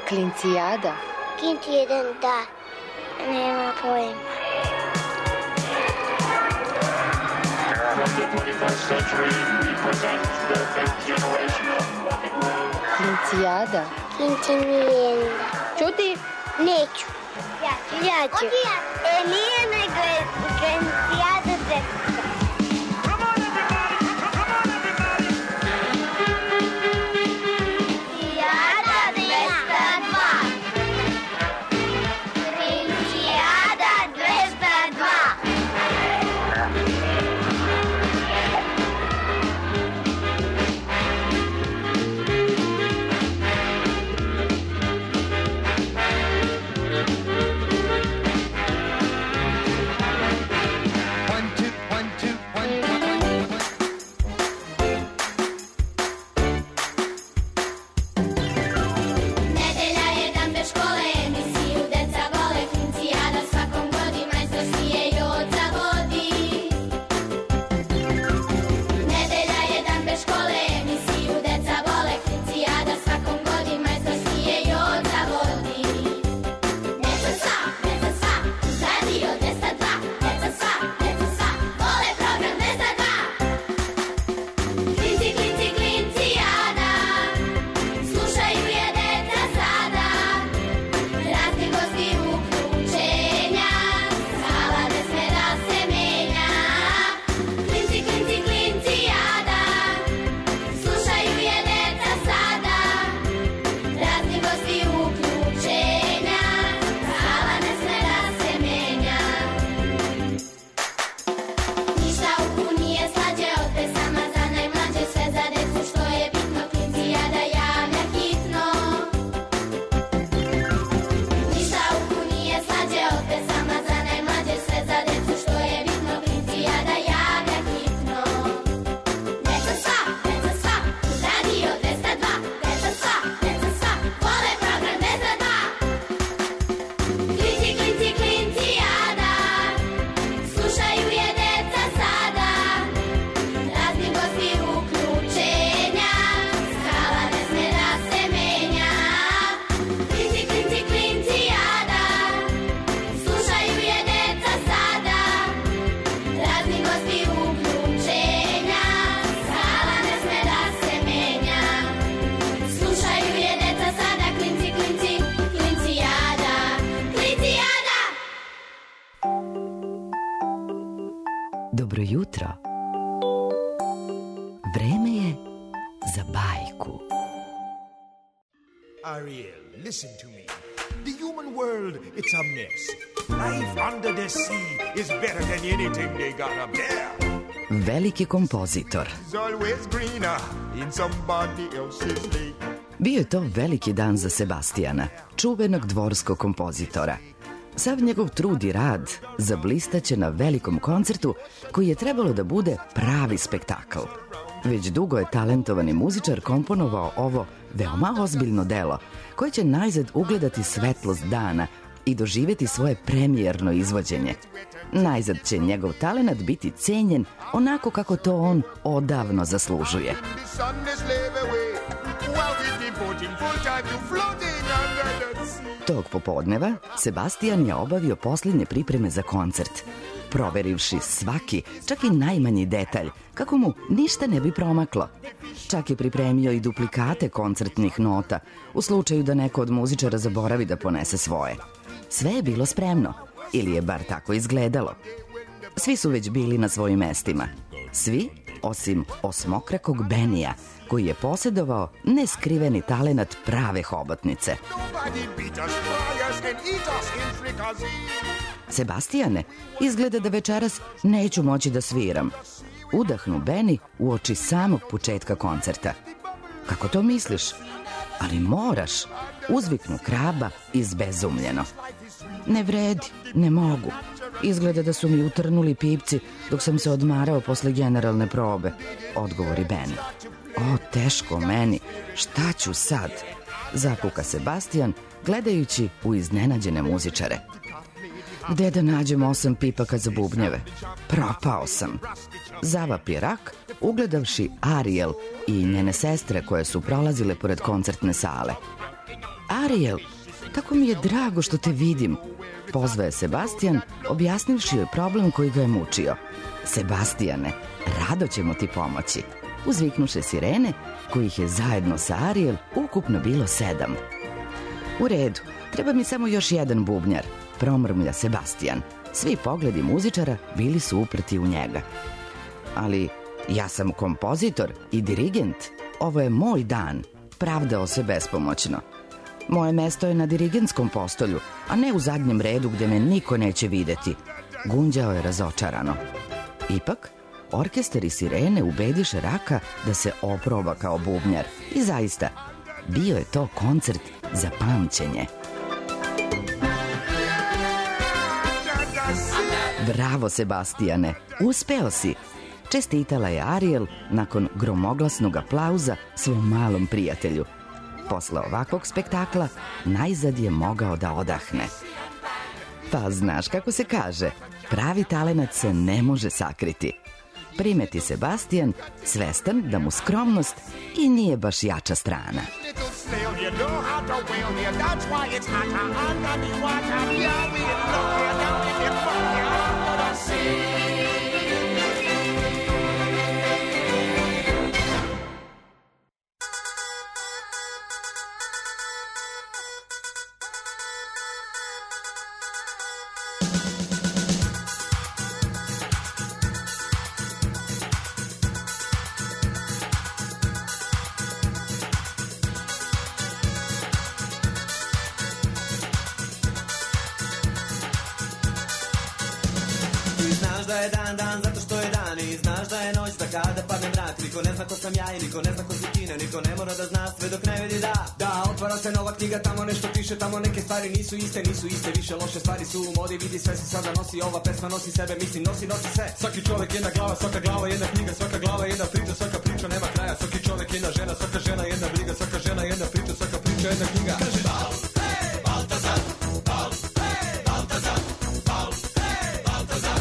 Klincijada. Klinci jedan, da. Nema pojma. Klincijada. Klincijada. Čuti? Neću. Ja ću. Nije nego je Klincijada Dresta. Dobro jutro. Vreme je za bajku. Ariel, listen to me. The human world, it's a mess. Life under the sea is better than anything they got up there. Veliki kompozitor. It's always greener in somebody else's lake. Bio je to veliki dan za Sebastijana, čuvenog dvorskog kompozitora. Sav njegov trud i rad zablistaće na velikom koncertu koji je trebalo da bude pravi spektakl. Već dugo je talentovani muzičar komponovao ovo veoma ozbiljno delo, koje će najzad ugledati svetlost dana i doživjeti svoje premijerno izvođenje. Najzad će njegov talenat biti cenjen onako kako to on odavno zaslužuje. Tog popodneva Sebastijan je obavio posljednje pripreme za koncert, proverivši svaki, čak i najmanji detalj, kako mu ništa ne bi promaklo. Čak je pripremio i duplikate koncertnih nota, u slučaju da neko od muzičara zaboravi da ponese svoje. Sve je bilo spremno, ili je bar tako izgledalo. Svi su već bili na svojim mestima. Svi, osim osmokrakog Benija, koji je posjedovao neskriveni talenat prave hobotnice. Sebastijane, izgleda da večeras neću moći da sviram. Udahnu Beni uoči samog početka koncerta. Kako to misliš? Ali moraš, uzviknu Kraba izbezumljeno. Ne vredi, ne mogu. Izgleda da su mi utrnuli pipci dok sam se odmarao posle generalne probe, odgovori Beni. O, teško meni, šta ću sad? Zakuka Sebastijan, gledajući u iznenađene muzičare. Gde da nađem 8 pipaka za bubnjeve? Propao sam. Zavapi Rak, ugledavši Ariel i njene sestre koje su prolazile pored koncertne sale. Ariel, tako mi je drago što te vidim, pozvao je Sebastian, objasnivši joj problem koji ga je mučio. Sebastijane, rado ćemo ti pomoći, uzviknuše sirene, kojih je zajedno sa Ariel ukupno bilo 7. U redu, treba mi samo još jedan bubnjar, promrmlja Sebastian. Svi pogledi muzičara bili su uprti u njega. Ali ja sam kompozitor i dirigent, ovo je moj dan, pravdao se bespomoćno. Moje mesto je na dirigentskom postolju, a ne u zadnjem redu gde me niko neće videti, gunđao je razočarano. Ipak, orkestar i sirene ubediše Raka da se oproba kao bubnjar i zaista, bio je to koncert za pamćenje. Bravo, Sebastijane, uspeo si, čestitala je Ariel nakon gromoglasnog aplauza svom malom prijatelju. Posle ovakvog spektakla najzad je mogao da odahne. Pa znaš kako se kaže, pravi talenat se ne može sakriti, primeti Sebastian, svestan da mu skromnost i nije baš jača strana. Dan, zato što je dan i znaš da je noć, da kada padne mrak, niko ne zna ko sam ja i niko ne zna ko si ti, niko ne mora da zna sve dok ne vidi da otvara se nova knjiga, tamo nešto piše, tamo neke stvari nisu iste, više loše stvari su u modi, vidi sve se sada nosi, ova pesma nosi sebe, mislim nosi sve. Svaki čovjek jedna glava, svaka glava jedna knjiga, svaka glava jedna priča, svaka priča nema kraja, svaki čovjek jedna žena, svaka žena jedna briga, svaka žena jedna priča, svaka priča jedna knjiga. Kaže Bal, hey, Baltazar, Bal, hey, Baltazar, Bal, hey, Baltazar.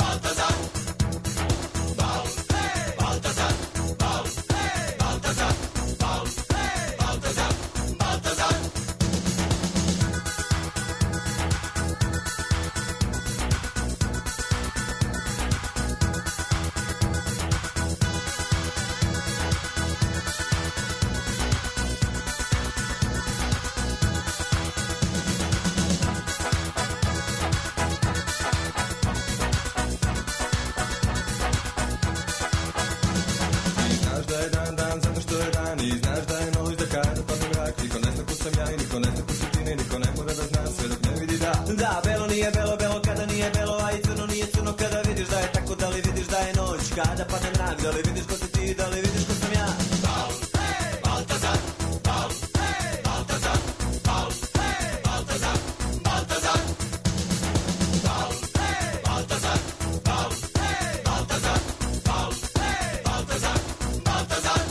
Da, belo nije belo, belo kada nije belo, a i crno nije crno kada vidiš da je tako, da li vidiš da je noć, kada padne mrak, da li vidiš ko si ti, da li vidiš ko sam ja. Bal, hey, Baltazar, Bal, hey, Baltazar, Bal, hey, Baltazar, Baltazar, Bal, hey, Baltazar, Bal, hey, Baltazar, Bal, hey, Baltazar, Baltazar.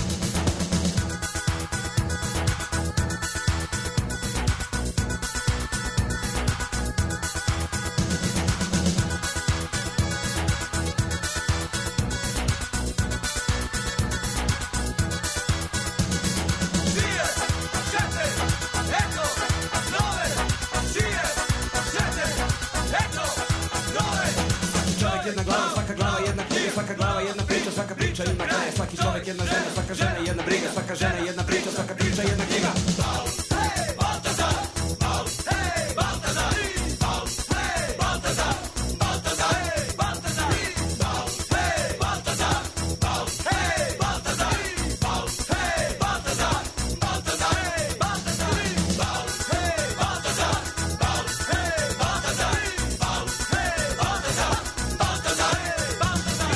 Ima kraja, svaki čovjek jedna žena, svaka žena jedna briga, svaka žena jedna priča, svaka priča jedna knjiga. Bal, hey, Baltazar, Bal, hey, Baltazar, Bal, hey, Baltazar, Baltazar, hey, Baltazar, Bal, hey, Baltazar, Bal, hey, Baltazar, Bal, hey, Baltazar, Baltazar, hey, Baltazar, Bal, hey, Baltazar, Bal, hey, Baltazar, Bal, hey, Baltazar, Baltazar, hey, Baltazar.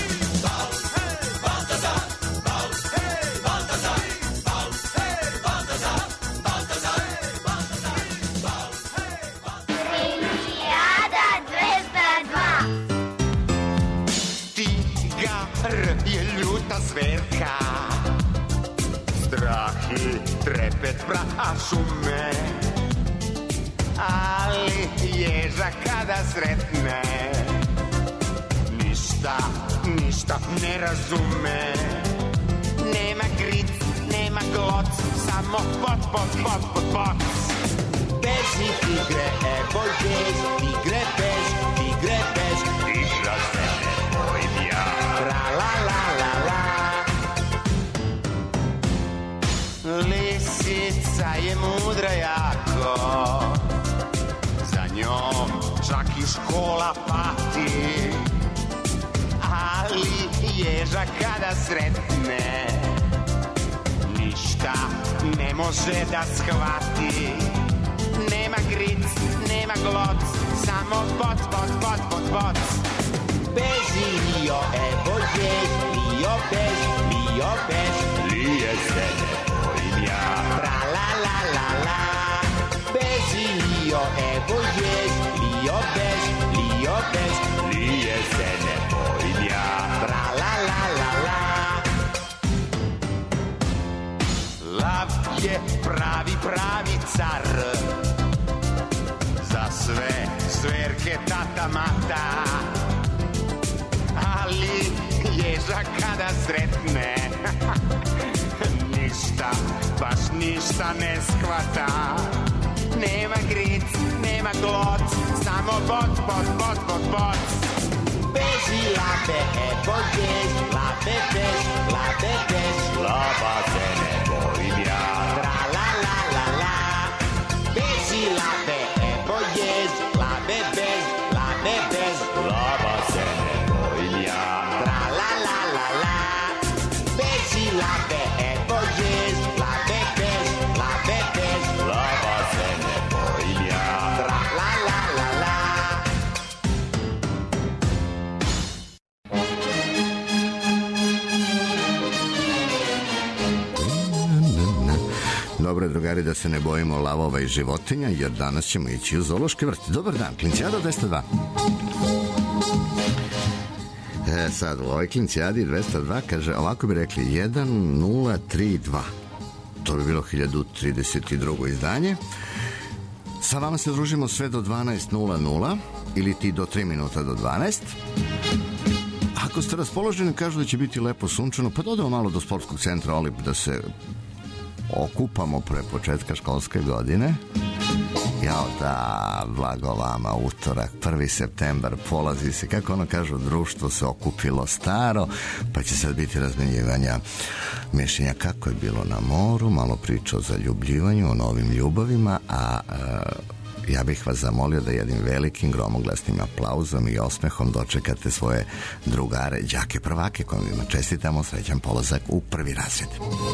Zverka, strah i trepet prašu me, ali ježa kada sretne ništa ne razume. Nema gric, nema gloc, samo pot. Beži tigre, evo ješ, tigre bež, igra se ne bojim ja. Tra la la la la. Lisica je mudra jako, za njom čak i škola pati, ali ježa kada sretne ništa ne može da shvati. Nema gric, nema gloc, samo pot. Beži Lio, evo ješ, Lio bež, lije se ne bojim ja. Tra la la la la. Beži Lio, evo ješ, Lio bež, lije se ne bojim ja. Tra la la la la. Lav je pravi car, za sve sverke tata mata, ali ježa kada sretne ništa, baš ništa ne shvata. Nema gric, nema gloc, samo bot. Beži labe, evo ješ, labe bež, laba se ne bojim ja. Tra la la la la. Beži labe, evo ješ, labe bež, laba se ne bojim ja. Tra la la la la. Beži labe, evo ješ, labe bež, laba se ne bojim ja. Tra la la la la. Dobro, drugari, da se ne bojimo lavova i životinja, jer danas ćemo ići u zoološki vrt. Dobar dan, Klincijada 202. Sad, u ovoj Klincijadi 202 kaže, ovako bi rekli 1032. To bi bilo 1032. izdanje. Sa vama se družimo sve do 12.00 ili ti do 3 minuta do 12. Ako ste raspoloženi, kažu da će biti lepo sunčano, pa dodamo malo do sportskog centra Olip da se okupamo pre početka školske godine. Jao da, blago vama, utorak, 1. septembar, polazi se, kako ono kažu, društvo se okupilo staro, pa će sad biti razmenjivanja mišljenja kako je bilo na moru, malo priča o zaljubljivanju, o novim ljubavima, a ja bih vas zamolio da jednim velikim gromoglasnim aplauzom i osmehom dočekate svoje drugare, đake prvake, kojima čestitamo srećan polazak u 1. razred.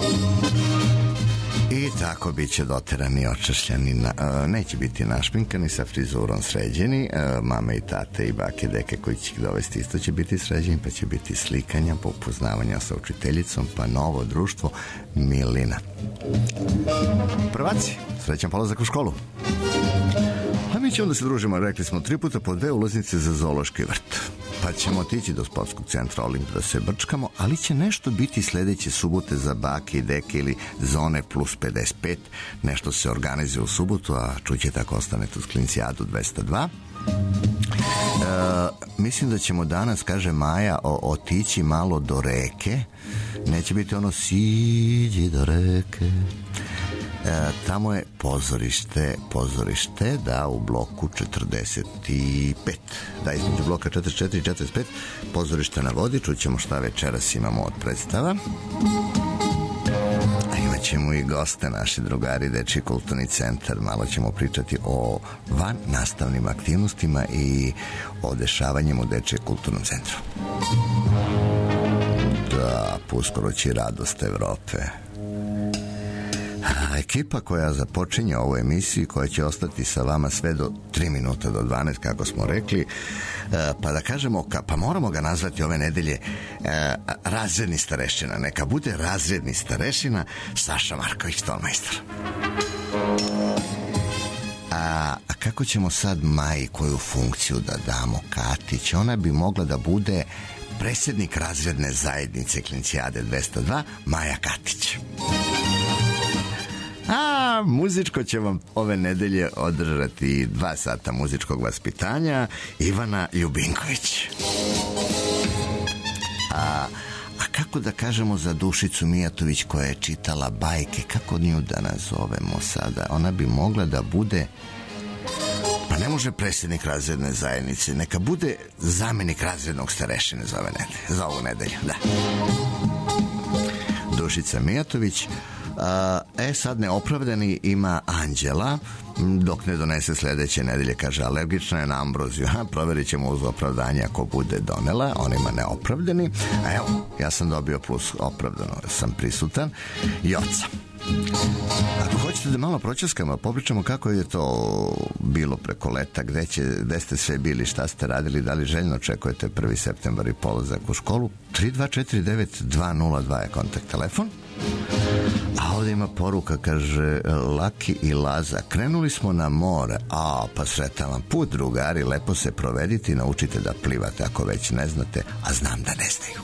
I tako bit će doterani, očešljani, neće biti našminkani, sa frizurom sređeni, mame i tate i bake, deke koji će ih dovesti isto će biti sređeni, pa će biti slikanja, upoznavanja sa učiteljicom, pa novo društvo, milina. Prvaci, srećan polazak u školu. A mi ćemo da se družimo, rekli smo 3 puta po 2 ulaznice za zoološki vrt. Pa ćemo otići do sportskog centra Olimp da se brčkamo, ali će nešto biti sledeće subote za bake i deke ili zone plus 55. Nešto se organizuje u subotu, a čućete ako ostanete uz Klincijadu 202. Mislim da ćemo danas, kaže Maja, otići malo do reke. Neće biti ono siđi do reke. Tamo je pozorište, da, u bloku 45. Da, između bloka 44 i 45, pozorište na vodi, čućemo šta večeras imamo od predstava. A imat ćemo i goste, naši drugari, Dečiji kulturni centar, malo ćemo pričati o van nastavnim aktivnostima i o dešavanjima u Dečijem kulturnom centru. Da, uskoro će radost Evrope. Ekipa koja započinje ovu emisiju, koja će ostati sa vama sve do 3 minuta do 12, kako smo rekli, pa da kažemo, pa moramo ga nazvati ove nedelje razredni starešina. Neka bude razredni starešina Saša Marković Tolmajstor. A kako ćemo sad Maji koju funkciju da damo Katić? Ona bi mogla da bude predsjednik razredne zajednice Klincijade 202, Maja Katić. A muzičko će vam ove nedelje održati 2 sata muzičkog vaspitanja Ivana Ljubinković. A kako kako da kažemo za Dušicu Mijatović koja je čitala bajke, kako nju da nazovemo sada? Ona bi mogla da bude, pa ne može predsjednik razredne zajednice, neka bude zamenik razrednog starešine za ovu nedelju, da. Dušica Mijatović. Sad neopravdani ima Anđela, dok ne donese sledeće nedelje, kaže alergična je na ambroziju. Proverit ćemo uz opravdanje ako bude donela. On ima neopravdani. A evo, ja sam dobio plus opravdano, sam prisutan. Joca. Ako hoćete da malo pročeskamo, popričamo kako je to bilo preko leta, gde ste sve bili, šta ste radili, da li željno očekujete 1. septembar i polazak u školu. 3249-202 je kontakt telefon. A ovdje ima poruka, kaže Laki i Laza, krenuli smo na more. Pa sretan vam put, drugari, lepo se provedite i naučite da plivate ako već ne znate, a znam da ne znaju.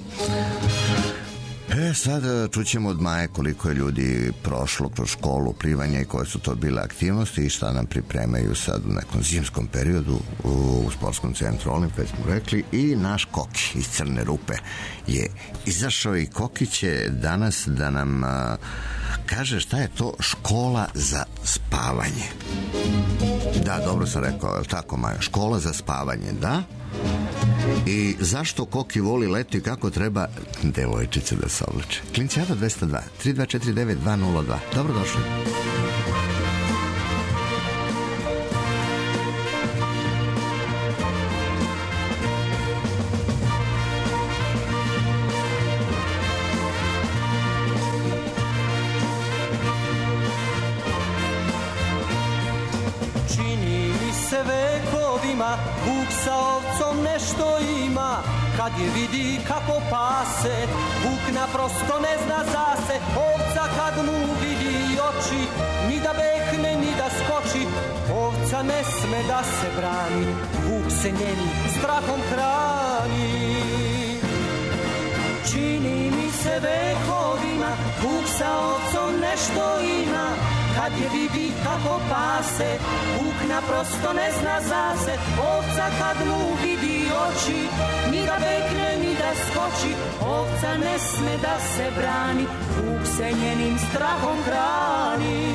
Sad čućemo od Maje koliko je ljudi prošlo kroz školu plivanja i koje su to bile aktivnosti i šta nam pripremaju sad u nekom zimskom periodu u sportskom centru Olimpije, smo rekli. I naš Koki iz Crne Rupe je izašao i Koki će danas da nam kaže šta je to škola za spavanje. Da, dobro sam rekao, je li tako, Majo? Škola za spavanje, da? I zašto Koki voli leto i kako treba devojčice da se oblače. Klincijada 202 3249 202. Dobrodošli. Čini mi se vekovima Vuk sa ovcom nešto ima. Kad je vidi kako pase, Vuk naprosto ne zna zase. Ovca kad mu vidi oči, ni da bekne ni da skoči. Ovca ne sme da se brani, Vuk se njenim strahom hrani. Čini mi se vekovima Vuk sa ovcom nešto ima. Kad je vidi kako pase, Vuk naprosto ne zna zase. Ovca kad mu vidi oči, ni da bekne ni da skoči. Ovca ne sme da se brani, Vuk se njenim strahom hrani.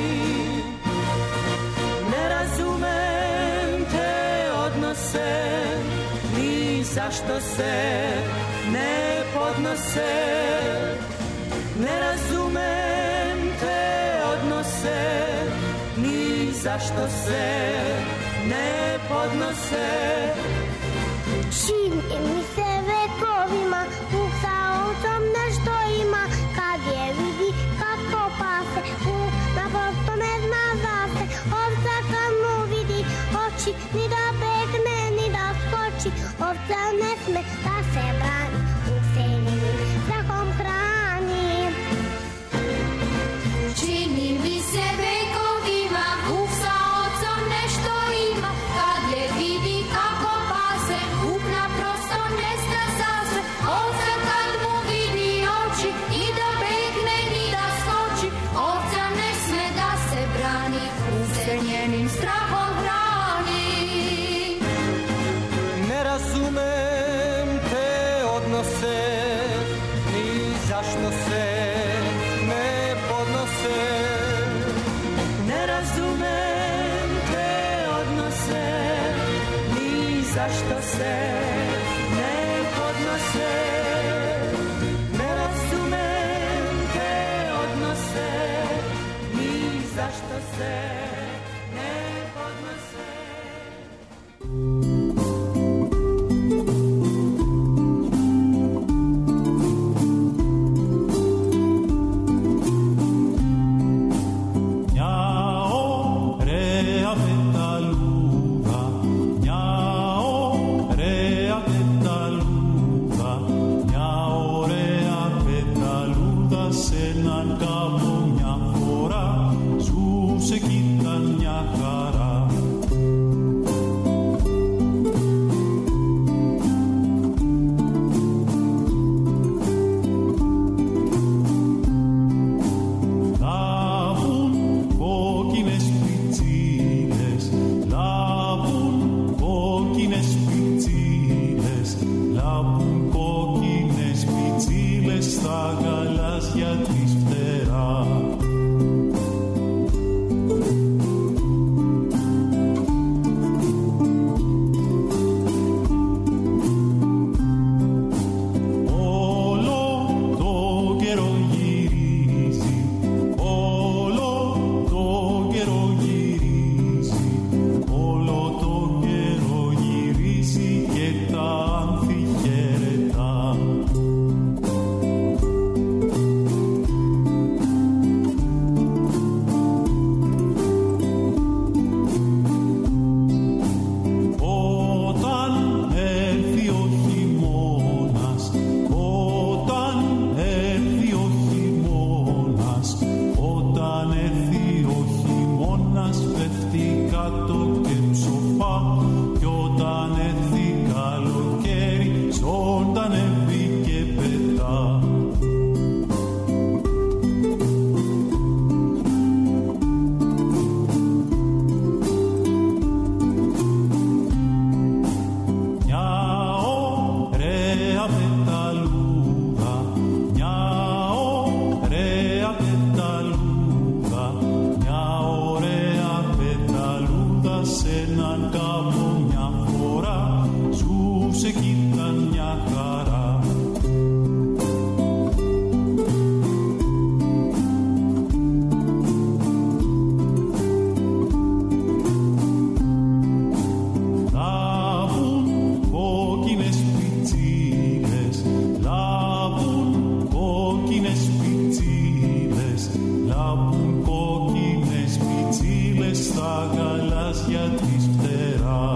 Ne razumem te odnose, ni zašto se ne podnose. Ne razumem te odnose, ni zašto se ne podnose. Čini mi se vekovima Vuk sa ovcom nešto ima. Kad je vidi kako pase, Vuk naprosto ne zna zase. Ovca kad mu vidi oči, ni da bekne ni da skoči. Ovca ne sme da se brani, Vuk se njenim strahom hrani. Čini mi se vekovima Vuk sa ovcom nešto ima. Kad je vidi kako pase, Vuk naprosto ne zna zase. Ovca kad mu vidi oči, ni da bekne ni da skoči. Ovca ne sme da se brani, Vuk se njenim strahom hrani. Ne razumem te odnose, ni zašto se ne podnose. Ne razumem te odnose, ni zašto se ne podnose. Ne razumem te odnose, ni zašto se ne podnose. Se n'anca una ora su se chi μάτια της φτερά.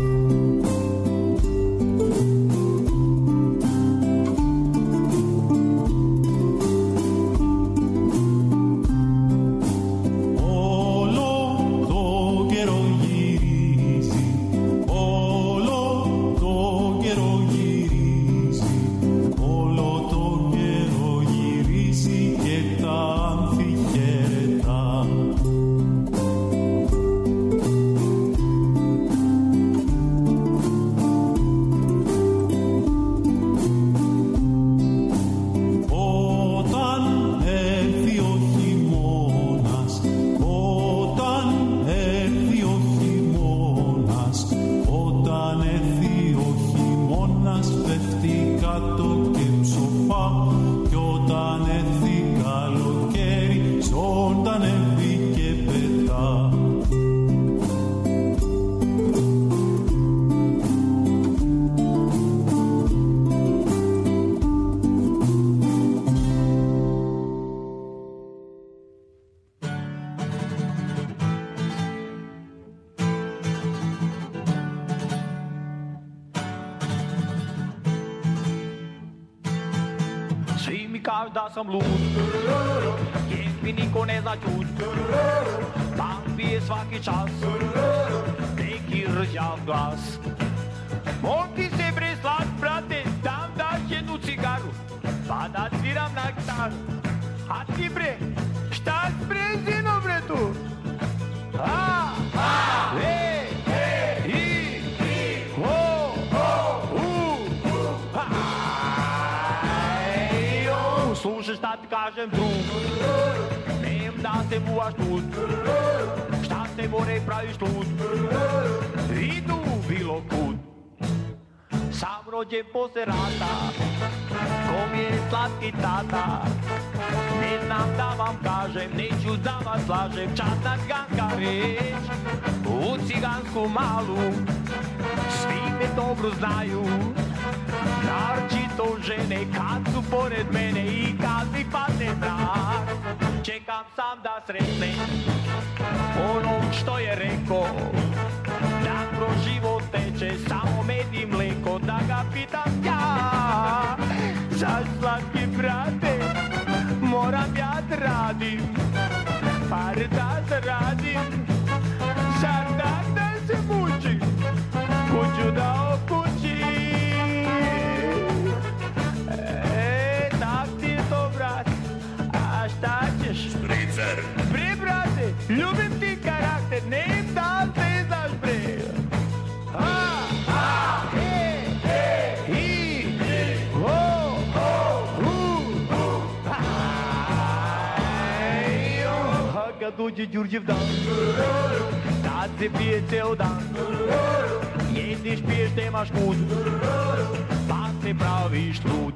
Da sam lud, jer mi niko ne zna čut. Pampi svaki čas, neki rđav glas. Molim ti se bre slat, brate, dam daš jednu cigaru, pa da sviram na gitaru. A ti bre, šta s brezino bre tu? Slušaj šta ti kažem drug, nem da se muvaš tud, šta se more praviš lud, idu bilo kud. Sam rođen posle rata, ko mi je slatki tata, ne znam da vam kažem, neću da vas slažem, časna ciganska reč, u cigansku malu, svi me dobro znaju. Naročito žene kad su pored mene i kad mi padne mrak, čekam sam da sretnem onog što je rekao, da kroz život teče samo med i mleko, da ga pitam ja, za slatki brate moram ja da radim, par da zaradim, zar tak da se mučim, kuću da okućim. Šta ćeš? Špricer. Bre, brate, ljubim ti karakter, ne im da se znaš, bre. Kad uđe Đurđev dan, tad se pije ceo dan, jediš, piješ, nemaš kud, pa se praviš lud.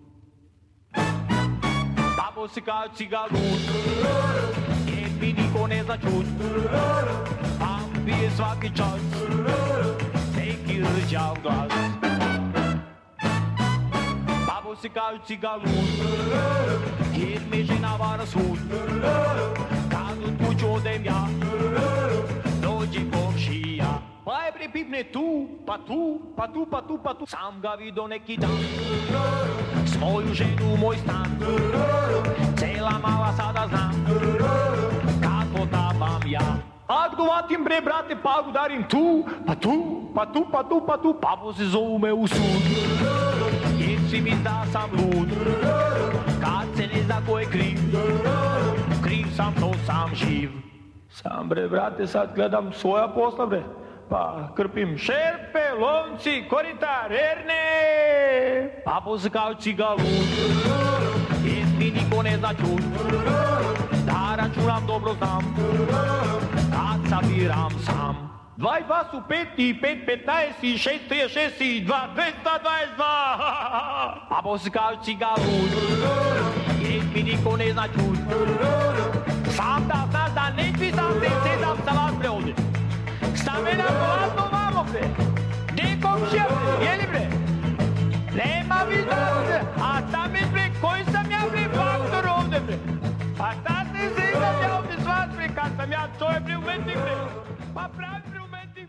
Babo se kao cigalud, jer mi niko ne zna čut, pa pije svaki čas, neki rđav glas. Babo se kao cigalud, jer me žena vara svud, kad od kuću odem ja, dođe komšija. Pa je bre pipne tu, pa tu, pa tu, pa tu, pa tu. Sam ga vidio neki dan, s moju ženu u moj stan, cela mala sada znam, kako tabam ja. Ak dovatim bre brate, pa udarim tu, pa tu, pa tu, pa tu, pa tu. Pavo se zovu me u sud, jer svi mi zna sam lud, kad se ne zna ko je kriv, kriv sam to sam živ. Sam bre brate, sad gledam svoja posla bre, pa krpim šerpe, lonci, korita, rerne. Pavo se kao cigalud, jer mi niko ne zna čut, da računam dobro znam, kad sabiram sam. 2 i 2 su 5 i 5, 15 i 6, 36 i 2, 222. Pavo se kao cigalud, jer mi niko ne zna čut, sam da znaš da neću sam se sedam sa vas bre ovdje. Stamena koladno vamo bre, gdje komšija bre, jeli bre? Nema vidjela bre, a stamen bre, koji sam ja bre faktor ovdje bre? A šta se sedam ja ovdje s vas bre, kad sam ja čovjek bre umetnik bre? Pa pravi rumeti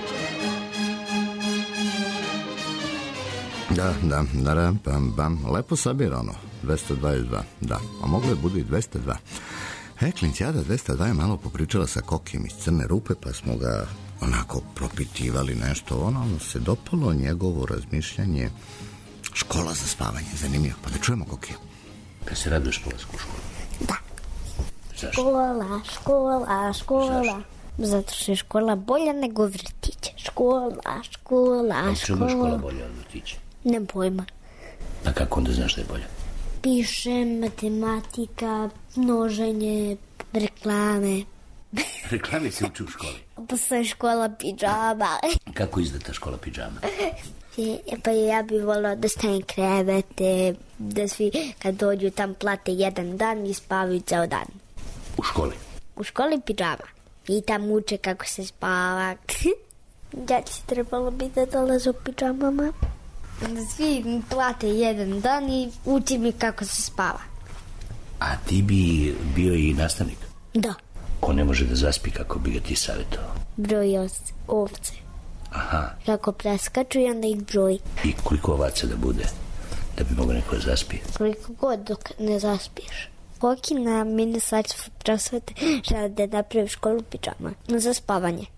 Da, bam. Lepo sabirano. 222, da. A moglo je bude i 202. Klincijada 202 je malo popričala sa Kokijem iz Crne Rupe, pa smo ga onako propitivali nešto. Ono se dopalo njegovo razmišljanje. Škola za spavanje, zanimljivo. Pa da čujemo Kokija. Kad se raduješ polasku u školu? Da. Zašto? Škola. Zato što je škola bolja nego vrtić. Škola. A čemu je škola bolja od vrtića? Ne pojma. A kako onda znaš da je bolja? Pišem, matematika, množenje, reklame. Reklame se uči u školi. Postoje škola pidžama. Kako izgleda ta škola pidžama? Pa ja bih volila da stavim krevete, da svi kad dođu tam plate jedan dan i spavaju ceo dan. U školi? U školi pidžama. I tam uče kako se spava. Ja ci trebalo bi da dolaze u pidžamama. Da svi plate jedan dan i uči mi kako se spava. A ti bi bio i nastavnik? Da. Ko ne može da zaspi, kako bi ga ti savjetovao? Broj ovce. Aha. Kako preskaču i onda ih broji. I koliko ovaca da bude, da bi mogo neko da zaspi? Koliko god dok ne zaspiješ. Koki na Ministarstvu prosvete žele da napravi školu pidžama za spavanje.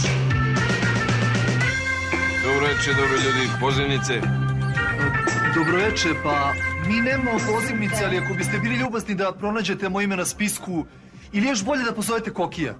Dobro večer, dobro ljudi, pozivnice. Dobro večer, pa mi nemamo pozivnice, ali ako biste bili ljubazni da pronađete moje ime na spisku, ili još bolje da pozovete Kokija.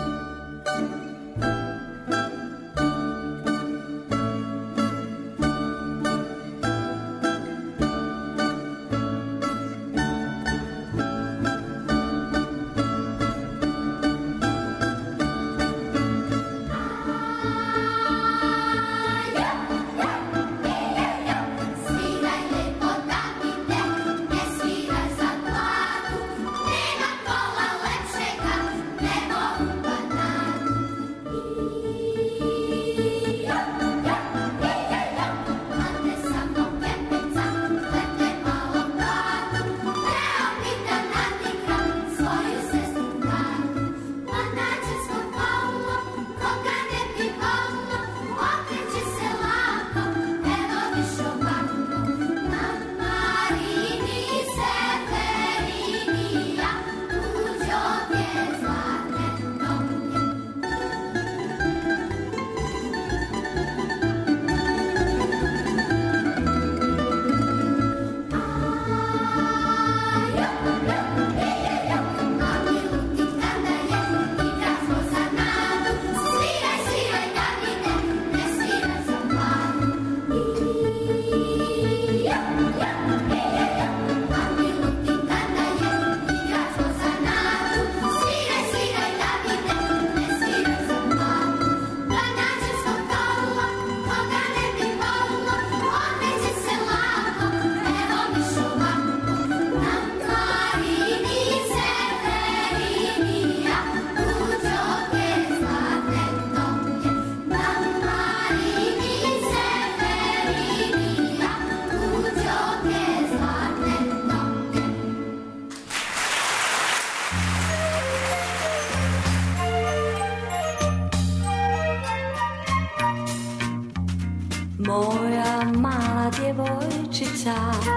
Moja mala djevojčica,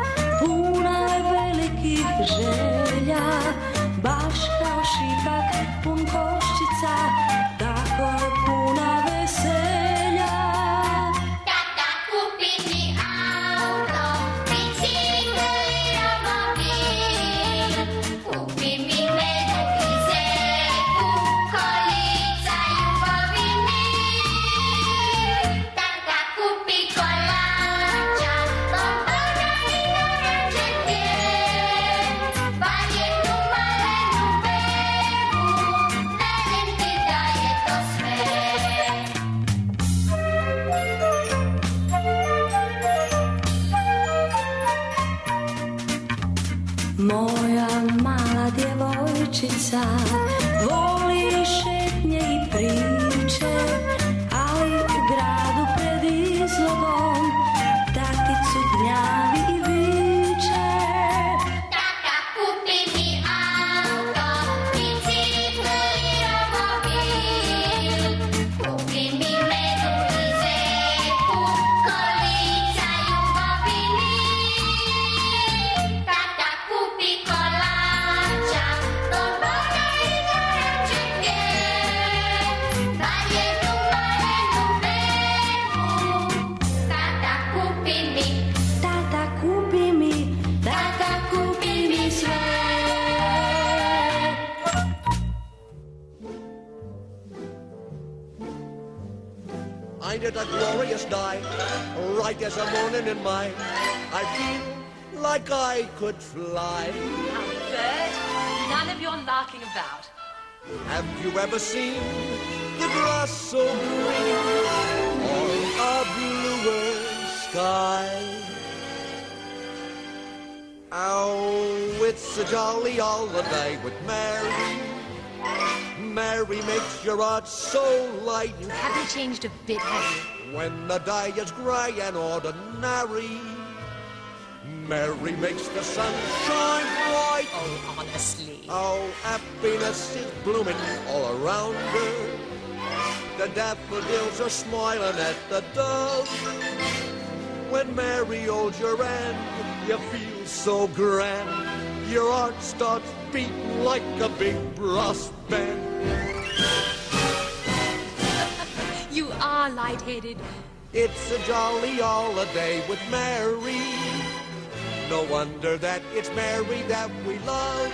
puna je velikih želja, baš kao šipak pun koščica, tako je puna veselja. Tata, kupi mi auto, bicikl i romobil, kupi mi medu i zeku, kolica ljubavi mi. Tata, kupi kolača, bombona i narančeke, paljetu malenu bebu, velim ti da je to sve. Moja mala djevojčica voli šetnje i priče, ali u gradu pred izlogom taticu gnjavi i viče. Tata, kupi mi auto, bicikl i romobil, find it a glorious night, right as a morning in May. I feel like I could fly. Now, Bert, none of your larking about. Have you ever seen the grass so green or a bluer sky? Oh, it's a jolly holiday with Mary. Mary makes your heart so light. You haven't changed a bit, have you? When the day is grey and ordinary, Mary makes the sun shine bright. Oh, honestly. Oh, happiness is blooming all around her. The daffodils are smiling at the dove. When Mary holds your hand, you feel so grand. Your heart starts beating like a big brass band. You are lightheaded. It's a jolly holiday with Mary. No wonder that it's Mary that we love.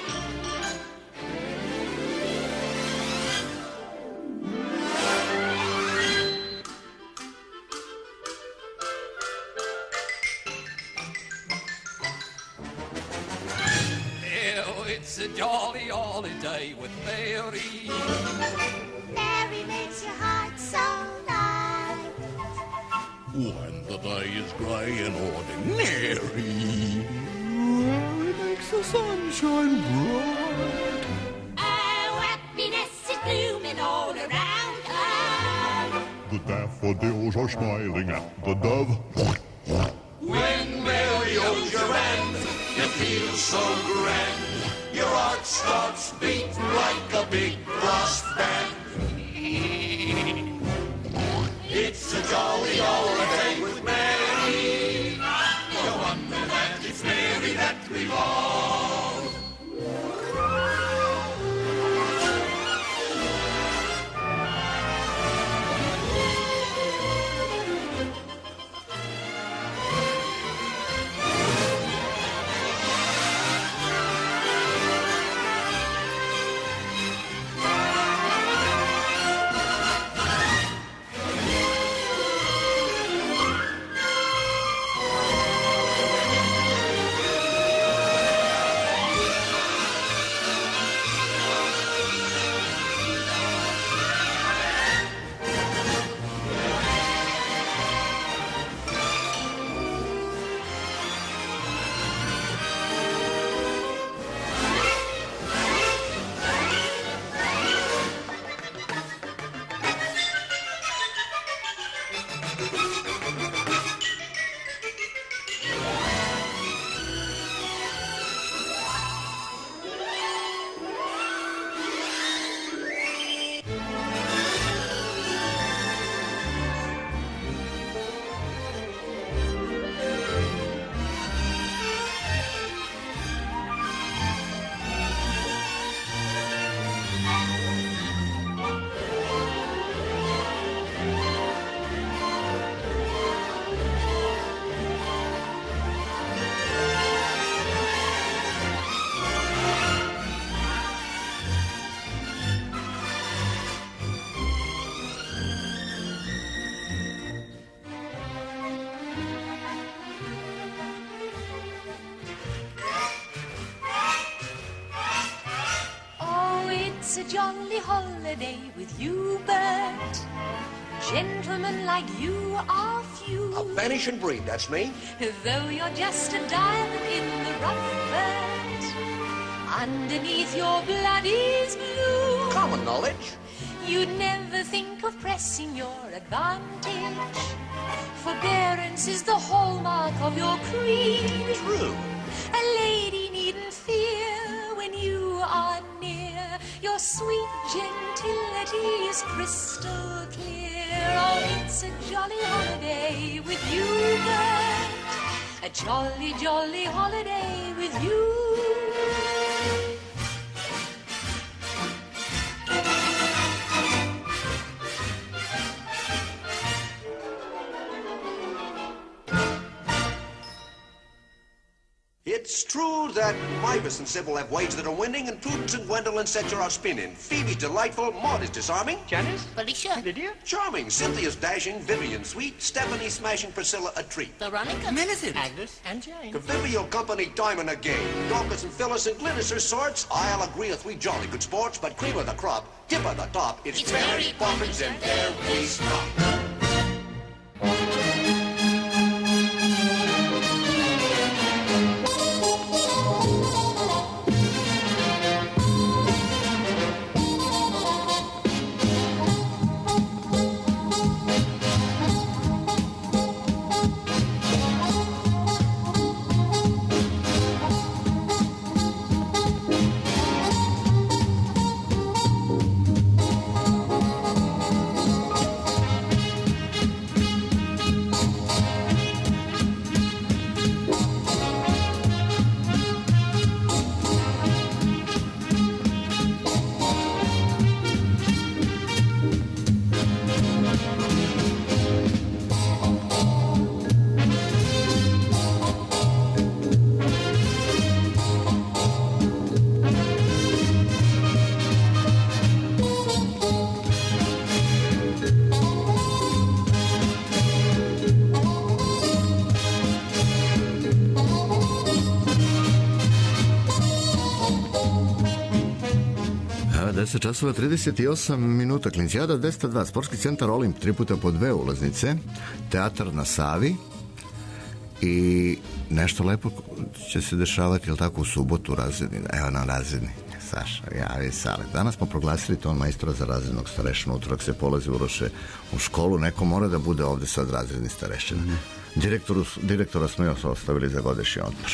It's a jolly holiday with Mary. Mary makes your heart so light. When the day is grey and ordinary, Mary makes the sun shine bright. Oh, happiness is blooming all around her. The daffodils are smiling at the dove. When Mary holds your hand, you feel so grand. Your heart starts beating like a big brass band. It's a jolly holiday with Mary. No wonder that it's Mary that we love. jolly holiday with you, Bert. Gentlemen like you are few. A vanishing breed, that's me. Though you're just a diamond in the rough, Bert, underneath your blood is blue. Common knowledge. You'd never think of pressing your advantage. Forbearance is the hallmark of your creed. True. A lady needn't fear when you are near. Your sweet gentility is crystal clear. Oh, it's a jolly holiday with you, Bert. A jolly, jolly holiday with you. It's true that Mavis and Sybil have ways that are winning, and Prudence and Gwendolyn sets her are spinning. Phoebe's delightful, Maud is disarming. Janice? Felicia? Lydia? Charming. Cynthia's dashing, Vivian sweet, Stephanie smashing, Priscilla a treat. Veronica? Millicent? Agnes? And Jane? Convivial company, Diamond a game. Dorcas and Phyllis and Glynis are sorts. I'll agree with 3 jolly good sports, but cream of the crop, tip of the top, it's Mary Poppins and there we stop. Časova 38 minuta, Klincijada 202, Sportski centar Olimp, 3 puta po 2 ulaznice, teatar na Savi i nešto lepo će se dešavati, jel tako, u subotu razredni, evo nam razredni, Saša, javi Sale. Danas smo proglasili ton majstora za razrednog starešinu, utorak se polazi Uroše u školu, neko mora da bude ovde sad razredni starešina. Direktora smo još ostavili za godišnji odmor.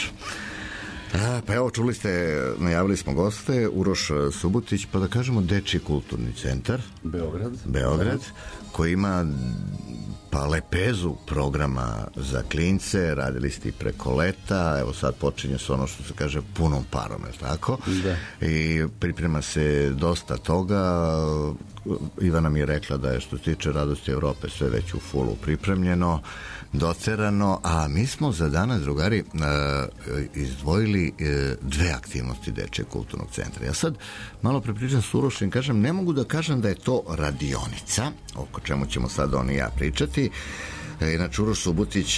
Pa evo, čuli ste, najavili smo goste, Uroš Subotić, pa da kažemo Dečiji kulturni centar Beograd, koji ima pa lepezu programa za klince, radili ste i preko leta, evo sad počinje se ono što se kaže punom parom, je tako? Da. I priprema se dosta toga. Ivana mi je rekla da je što se tiče Radosti Evrope sve već u fulu pripremljeno, doterano, a mi smo za danas, drugari, izdvojili 2 aktivnosti Dečijeg kulturnog centra. Ja sad malo prepričam s Urošem, kažem, ne mogu da kažem da je to radionica, oko čemu ćemo sad on i ja pričati. Inače, Uroš Subotić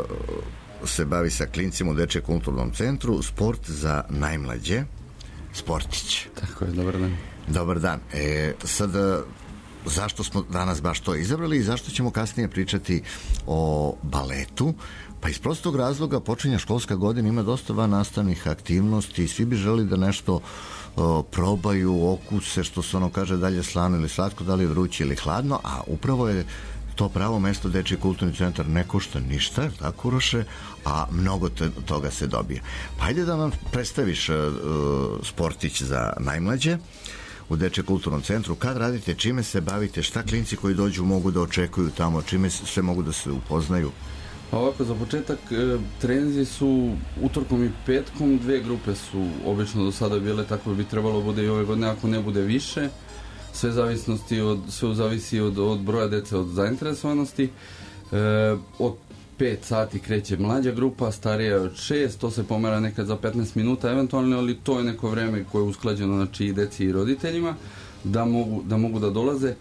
se bavi sa klincima u Dečijem kulturnom centru, sport za najmlađe, sportić. Tako je, dobar dan. Dobar dan. Sad, zašto smo danas baš to izabrali i zašto ćemo kasnije pričati o baletu? Pa iz prostog razloga počinja školska godina, ima dosta van nastavnih aktivnosti i svi bi želi da nešto probaju, okuse, što se ono kaže, dalje slano ili slatko, da li je vruće ili hladno, a upravo je to pravo mesto. Dečiji kulturni centar ne košta ništa, tako Uroše, a mnogo toga se dobije. Pa hajde da nam predstaviš sportić za najmlađe u Dečijem kulturnom centru, kad radite, čime se bavite, šta klinci koji dođu mogu da očekuju tamo, čime sve mogu da se upoznaju? Ovako, za početak, treninzi su utorkom i petkom, 2 grupe su obično do sada bile, tako bi trebalo bude i ove godine, ako ne bude više. Sve zavisi od broja dece, od zainteresovanosti. Od 5 sati kreće mlađa grupa, starija od 6, to se pomera nekad za 15 minuta eventualno, ali to je neko vreme koje je usklađeno, znači, i deci i roditeljima da mogu da dolaze.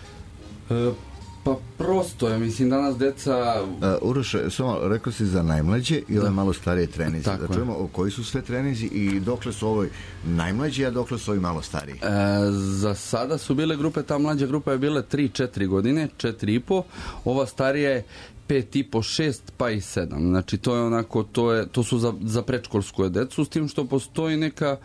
Pa prosto je, mislim, danas deca... Uroše, samo rekao si za najmlađe i ove malo starije trenizi. Da čujemo koji su sve trenizi i dokle su ovoj najmlađi, a dokle su ovi malo stariji? Za sada su bile grupe, ta mlađa grupa je bila 3-4 godine, 4,5, ova starija je 5,5, 6, pa i 7. Znači, to je onako, to su za predškolsku decu, s tim što postoji neka...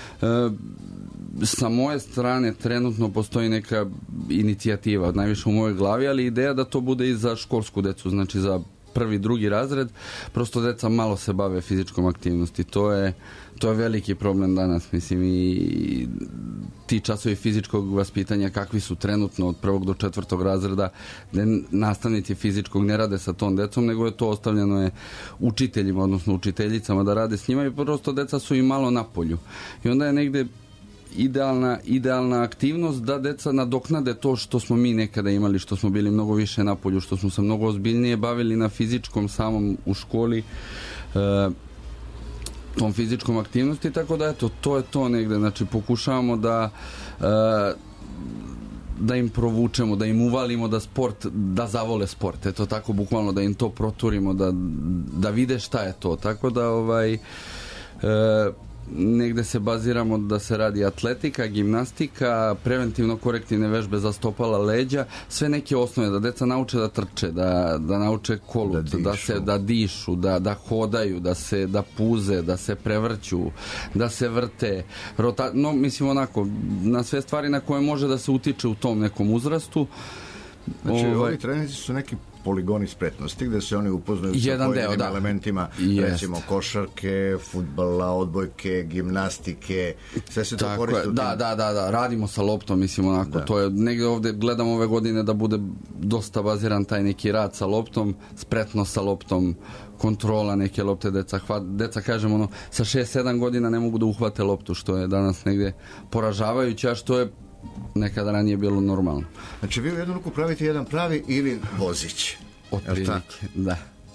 sa moje strane trenutno postoji neka inicijativa, najviše u mojoj glavi, ali ideja da to bude i za školsku decu, znači za 1. 2. razred, prosto deca malo se bave fizičkom aktivnosti. To je veliki problem danas, mislim, i ti časovi fizičkog vaspitanja kakvi su trenutno od 1. do 4. razreda, gde nastavnici fizičkog ne rade sa tom decom, nego je to ostavljeno učiteljima, odnosno učiteljicama da rade s njima i prosto deca su i malo na polju. I onda je negde idealna aktivnost da deca nadoknade to što smo mi nekada imali, što smo bili mnogo više na polju, što smo se mnogo ozbiljnije bavili na fizičkom samom u školi. tom fizičkom aktivnosti, tako da eto, to je to negde, znači pokušavamo da im provučemo, da im uvalimo da zavole sport, eto tako bukvalno da im to proturimo, da vide šta je to, tako da negde se baziramo da se radi atletika, gimnastika, preventivno korektivne vežbe za stopala, leđa, sve neke osnove, da deca nauče da trče, da nauče kolut, da dišu, da hodaju, da puze, da se prevrću, da se vrte, mislim onako, na sve stvari na koje može da se utiče u tom nekom uzrastu. Znači, ovi treninzi su neki poligoni spretnosti gde se oni upoznaju sa pojedinim elementima, recimo košarke, fudbala, odbojke, gimnastike, sve se to koristi. Da, radimo sa loptom, mislim onako, to je negde ovde, gledam ove godine da bude dosta baziran taj neki rad sa loptom, spretnost sa loptom, kontrola neke lopte, deca kažem ono, sa 6-7 godina ne mogu da uhvate loptu, što je danas negde poražavajuće, a što je nekada ranije bilo normalno. Znači vi u jednu ruku pravite jedan pravi ili vozić. Otprilike, da.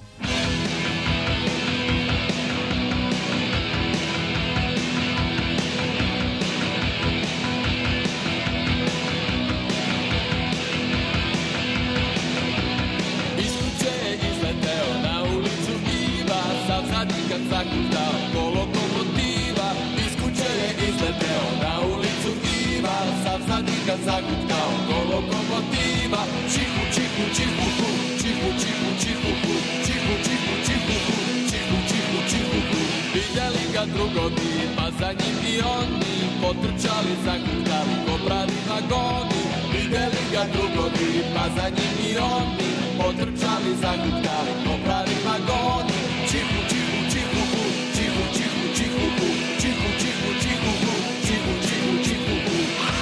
Iz kuće je izleteo na ulicu Iva, sav zadnji kad zakucao ko lokomotiva. Iz kuće je izleteo na ulicu Iva, sav zadnji kad zakucao ko lokomotiva. Čihu, čihu, čihu, hu, čihu, čihu, čihu, hu, čihu, čihu, čihu, hu, čihu, čihu, čihu, hu. Vidjeli ga drugovi, pa za njim i oni potrčali, zakucali ko pravi vagoni. Vidjeli ga drugovi, pa za njim i oni potrčali, zakucali ko pravi vagoni. Čihu, čihu, čihu, hu, čihu, čihu, čihu, hu, čihu, čihu, čihu, hu, čihu, čihu, čihu, hu.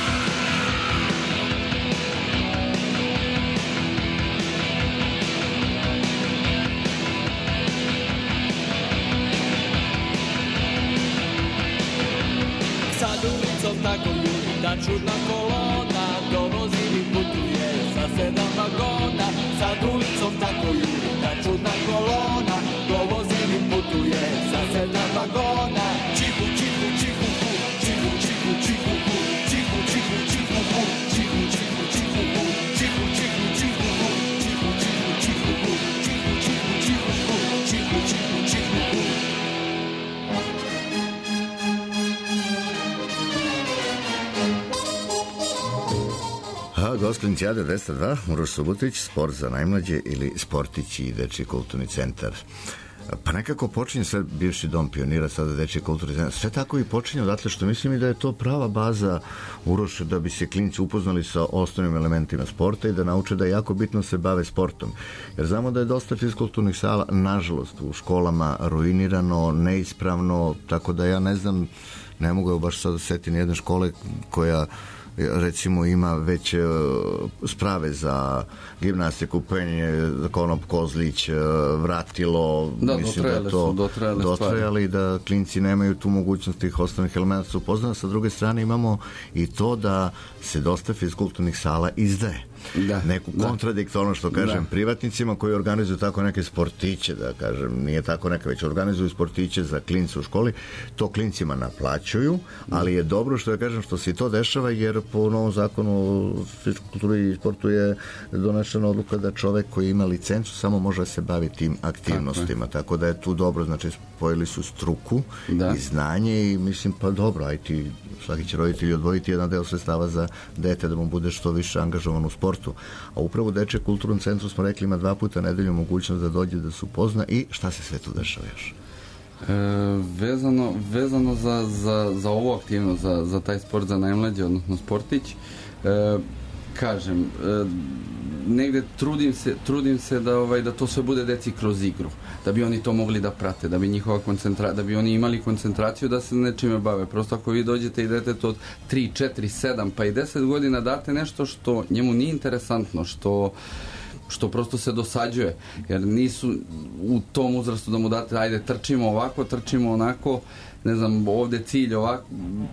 Sad ulicom tako ljudi, ta čudna kolona dovozi i putuje sa 7 vagona. Sad ulicom tako ljudi, ta čudna kolona dovozi i putuje sa 7 vagona. Čihu, čihu, čihu, hu, čihu, čihu, čihu, hu, čihu, čihu, čihu, hu, čihu, čihu, čihu, hu, čihu, čihu, čihu, hu, čihu, čihu, čihu, hu, čihu, čihu, čihu, hu, čihu, čihu, čihu, hu. Gost Klincijade 202, Uroš Subotić, sport za najmlađe ili Sportić i Dečiji kulturni centar. Pa nekako počinje sve bivši dom pionira, sada Dečiji kulturni centar, sve tako i počinje odatle, što mislim i da je to prava baza, Uroš, da bi se klinci upoznali sa osnovnim elementima sporta i da nauče da je jako bitno se bave sportom. Jer znamo da je dosta fiskulturnih sala, nažalost, u školama ruinirano, neispravno, tako da ja ne znam, ne mogu baš sad setiti nijedne škole koja recimo ima već sprave za gimnastiku, penje, konop, kozlić, vratilo, mislim da je to dotrajali, da klinci nemaju tu mogućnost tih osnovnih elementa su upoznani. Sa druge strane imamo i to da se dosta fiskulturnih sala izdaje. Neku kontradiktorno, što kažem, privatnicima koji organizuju tako neke sportiće, da kažem, nije tako neka, već organizuju sportiće za klince u školi, to klincima naplaćuju, ali je dobro što ja kažem što se i to dešava, jer po novom zakonu o fizikulturi i sportu je donešena odluka da čovek koji ima licencu samo može se baviti tim aktivnostima, tako da je tu dobro, znači spojili su struku i znanje i mislim pa dobro, aj ti svaki će roditelj odvojiti jedan deo sredstava za dete da mu bude što više angažovan u sportu. A upravo u Dečijem kulturnom centru smo rekli ima 2 puta nedelju mogućnost da dođe da se upozna i šta se sve tu dešava još? Vezano za ovu aktivnost, za taj sport za najmlađe, odnosno sportić, kažem, negde trudim se da to sve bude deci kroz igru, da bi oni to mogli da prate, da bi njihova koncentracija, da bi oni imali koncentraciju da se nečime bave. Prosto ako vi dođete i detetu od 3, 4, 7 pa i 10 godina date nešto što njemu nije interesantno, što prosto se dosađuje, jer nisu u tom uzrastu da mu date, ajde trčimo ovako, trčimo onako, ne znam, ovde cilj ovako,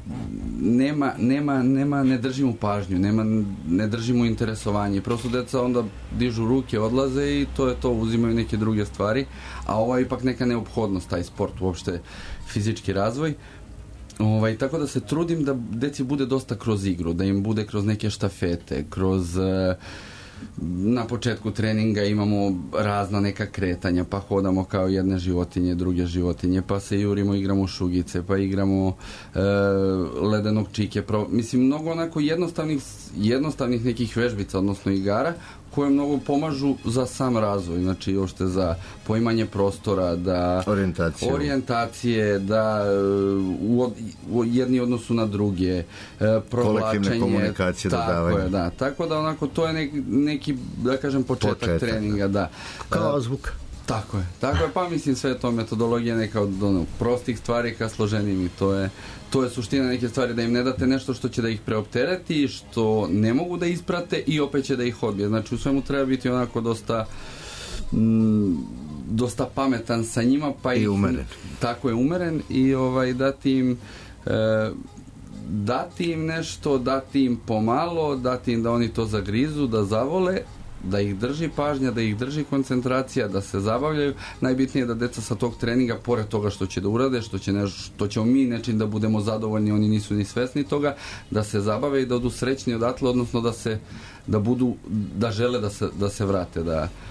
ne držimo pažnju, ne držimo interesovanje, prosto deca onda dižu ruke, odlaze i to je to, uzimaju neke druge stvari, a ovo je ipak neka neophodnost, taj sport, uopšte fizički razvoj. Tako da se trudim da deci bude dosta kroz igru, da im bude kroz neke štafete, kroz na početku treninga imamo razna neka kretanja, pa hodamo kao jedne životinje, druge životinje, pa se jurimo, igramo šugice, pa igramo ledenog čike, mislim mnogo onako jednostavnih nekih vežbica, odnosno igara koje mnogo pomažu za sam razvoj, znači uopšte za poimanje prostora, da orijentacije, da jedni odnosu na druge, provlačenje, kolektivne komunikacije, dodavanje. Da, tako da onako to je neki, da kažem, početak treninga, da. Kao azbuka. Tako je, pa mislim sve to metodologija neka od prostih stvari ka složenijim i to je suština neke stvari, da im ne date nešto što će da ih preoptereti, što ne mogu da isprate i opet će da ih odbije. Znači u svemu treba biti onako dosta pametan sa njima, pa i umeren. Tako je, umeren i dati im nešto, dati im pomalo, dati im da oni to zagrizu, da zavole, da ih drži pažnja, da ih drži koncentracija, da se zabavljaju. Najbitnije je da deca sa tog treninga, pored toga što će da urade, što ćemo mi nečim da budemo zadovoljni, oni nisu ni svesni toga, da se zabave i da odu srećni odatle, odnosno da žele da se vrate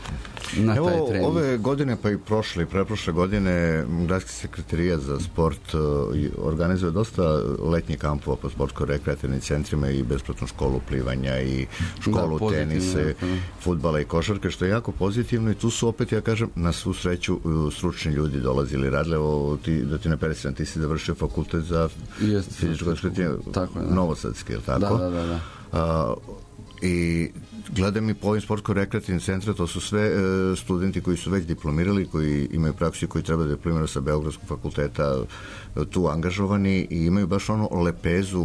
na taj trening. Evo, ove godine, pa i prošle i preprošle godine, Gradski sekretarijat za sport organizuje dosta letnjih kampova po sportsko-rekreativnim centrima i besplatnu školu plivanja i školu tenise, fudbala i košarke, što je jako pozitivno i tu su opet, ja kažem, na svu sreću stručni ljudi dolazili, radili, da ti ne peresam, ti si završio fakultet za fizičko eksperimentiranje, Novosadski, je li tako? Da. I gledam i po ovim sportsko-rekreativnim centra, to su sve studenti koji su već diplomirali, koji imaju praksu i koji treba da diplomiraju sa Beogradskog fakulteta tu angažovani i imaju baš ono lepezu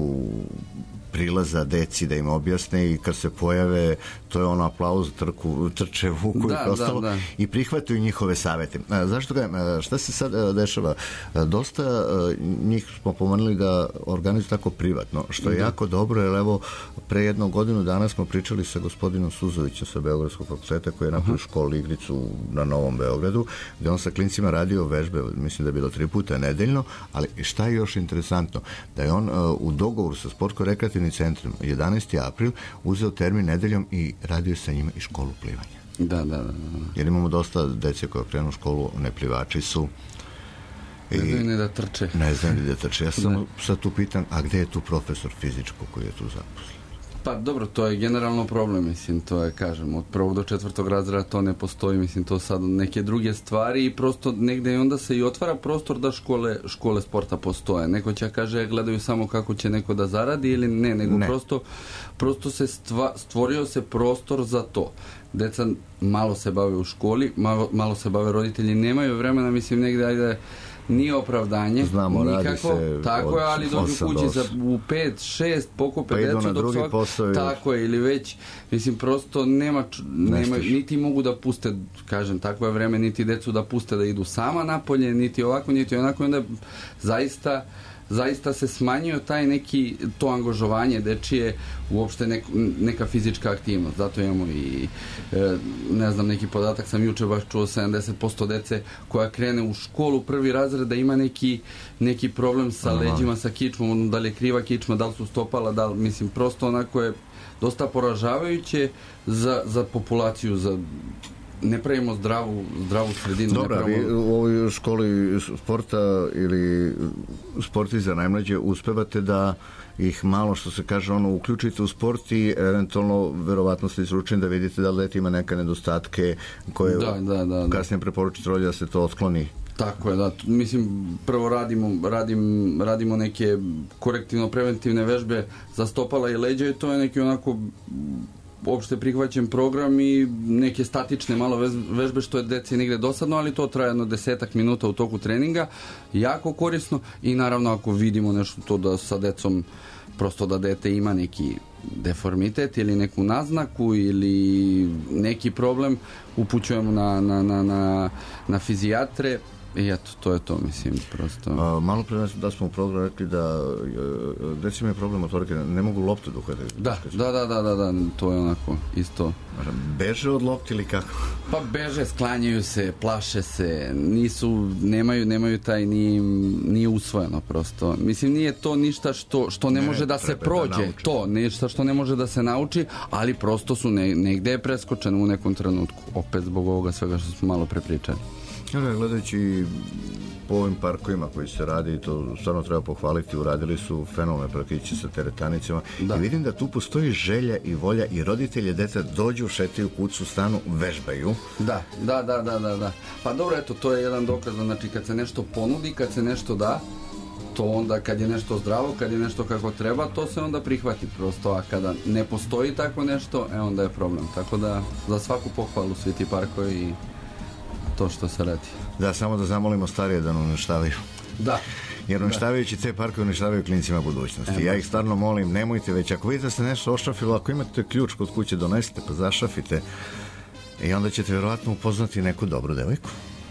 prilaza deci da im objasne i kad se pojave to je ono aplauz, trče, vuku i ostalo i prihvataju njihove savete. Zašto ga, šta se sad dešava? Dosta njih smo pomenuli da organizuju tako privatno, što je jako dobro, jer evo pre jednog godinu dana smo pričali sa gospodinom Suzovićem sa Beogradskog fakulteta koji je napravio školu igricu na Novom Beogradu, gde on sa klincima radio vežbe, mislim da je bilo 3 puta nedeljno, ali šta je još interesantno? Da je on u dogovoru sa sportsko-rekreativnim centrom 11. april uzeo termin nedeljom i radio sa njima i školu plivanja. Da. Jer imamo dosta dece koje krenu u školu, ne plivači su. Ne znaju ni da trče. Ne znaju ni da trče. Ja sam sad tu pitan, a gde je tu profesor fizičko koji je tu zaposlen? Pa dobro, to je generalno problem, mislim, to je, kažem, od 1. do 4. razreda to ne postoji, mislim, to sad neke druge stvari i prosto negde i onda se i otvara prostor da škole sporta postoje. Neko će kaže, gledaju samo kako će neko da zaradi ili ne, nego prosto se stvorio se prostor za to. Deca malo se bave u školi, malo se bave roditelji, nemaju vremena, mislim, negde, ajde, nije opravdanje. Znamo, nikako, radi se tako je, ali dođu kući u 5-6, pokupe decu dok svak, tako je, ili već, mislim, prosto nema, niti mogu da puste, kažem, takvo je vreme, niti decu da puste da idu sama napolje, niti ovako, niti onako, onda zaista se smanjio taj neki, to angažovanje dečije, uopšte neka fizička aktivnost. Zato imamo i, ne znam, neki podatak sam juče baš čuo, 70% dece koja krene u školu 1. razred da ima neki problem sa leđima, sa kičmom, da li je kriva kičma, da li su stopala, mislim, prosto onako je dosta poražavajuće za populaciju, ne pravimo zdravu sredinu. Dobro, vi u ovoj školi sporta ili sporti za najmlađe uspevate da ih malo, što se kaže, uključite u sport i eventualno verovatno ste izručeni da vidite da li dete ima neke nedostatke koje kasnije preporučite roditelju da se to otkloni. Tako je, da. Mislim, prvo radimo neke korektivno-preventivne vežbe za stopala i leđa i to je neki onako opšte prihvaćen program i neke statične malo vežbe što je deci negde dosadno, ali to traje jedno 10 minuta u toku treninga, jako korisno i naravno ako vidimo nešto to da sa decom prosto da dete ima neki deformitet ili neku naznaku ili neki problem, upućujemo na fizijatre. I eto, to je to, mislim, prosto. Malo pre da smo u programu rekli da deci imaju problem motorike, ne mogu loptu da uhvate. Da, to je onako isto. Beže od lopti ili kako? Pa beže, sklanjaju se, plaše se, nemaju taj, nije usvojeno prosto. Mislim, nije to ništa što ne može da se prođe, ništa što ne može da se nauči, ali prosto su negde je preskočeno u nekom trenutku, opet zbog ovoga svega što smo malo prepričali. Gledajući po ovim parkovima koji se radi, to stvarno treba pohvaliti, uradili su fenomenalne parkiće sa teretanicama i vidim da tu postoji želja i volja i roditelje deta dođu, šetaju, kucu, stanu, vežbaju. Da. Pa dobro, eto, to je jedan dokaz, znači kad se nešto ponudi, kad se nešto da, to onda kad je nešto zdravo, kad je nešto kako treba, to se onda prihvati prosto, a kada ne postoji tako nešto, onda je problem. Tako da za svaku pohvalu svi ti parkovi i to što se radi. Da, samo da zamolimo starije da nam uništavaju. Da. Jer uništavajući te parkove uništavaju klincima budućnosti. Ja ih stvarno molim, nemojte već, ako vidite da se nešto ošrafilo, ako imate ključ kod kuće, donesite pa zašrafite i onda ćete vjerovatno upoznati neku dobru devojku.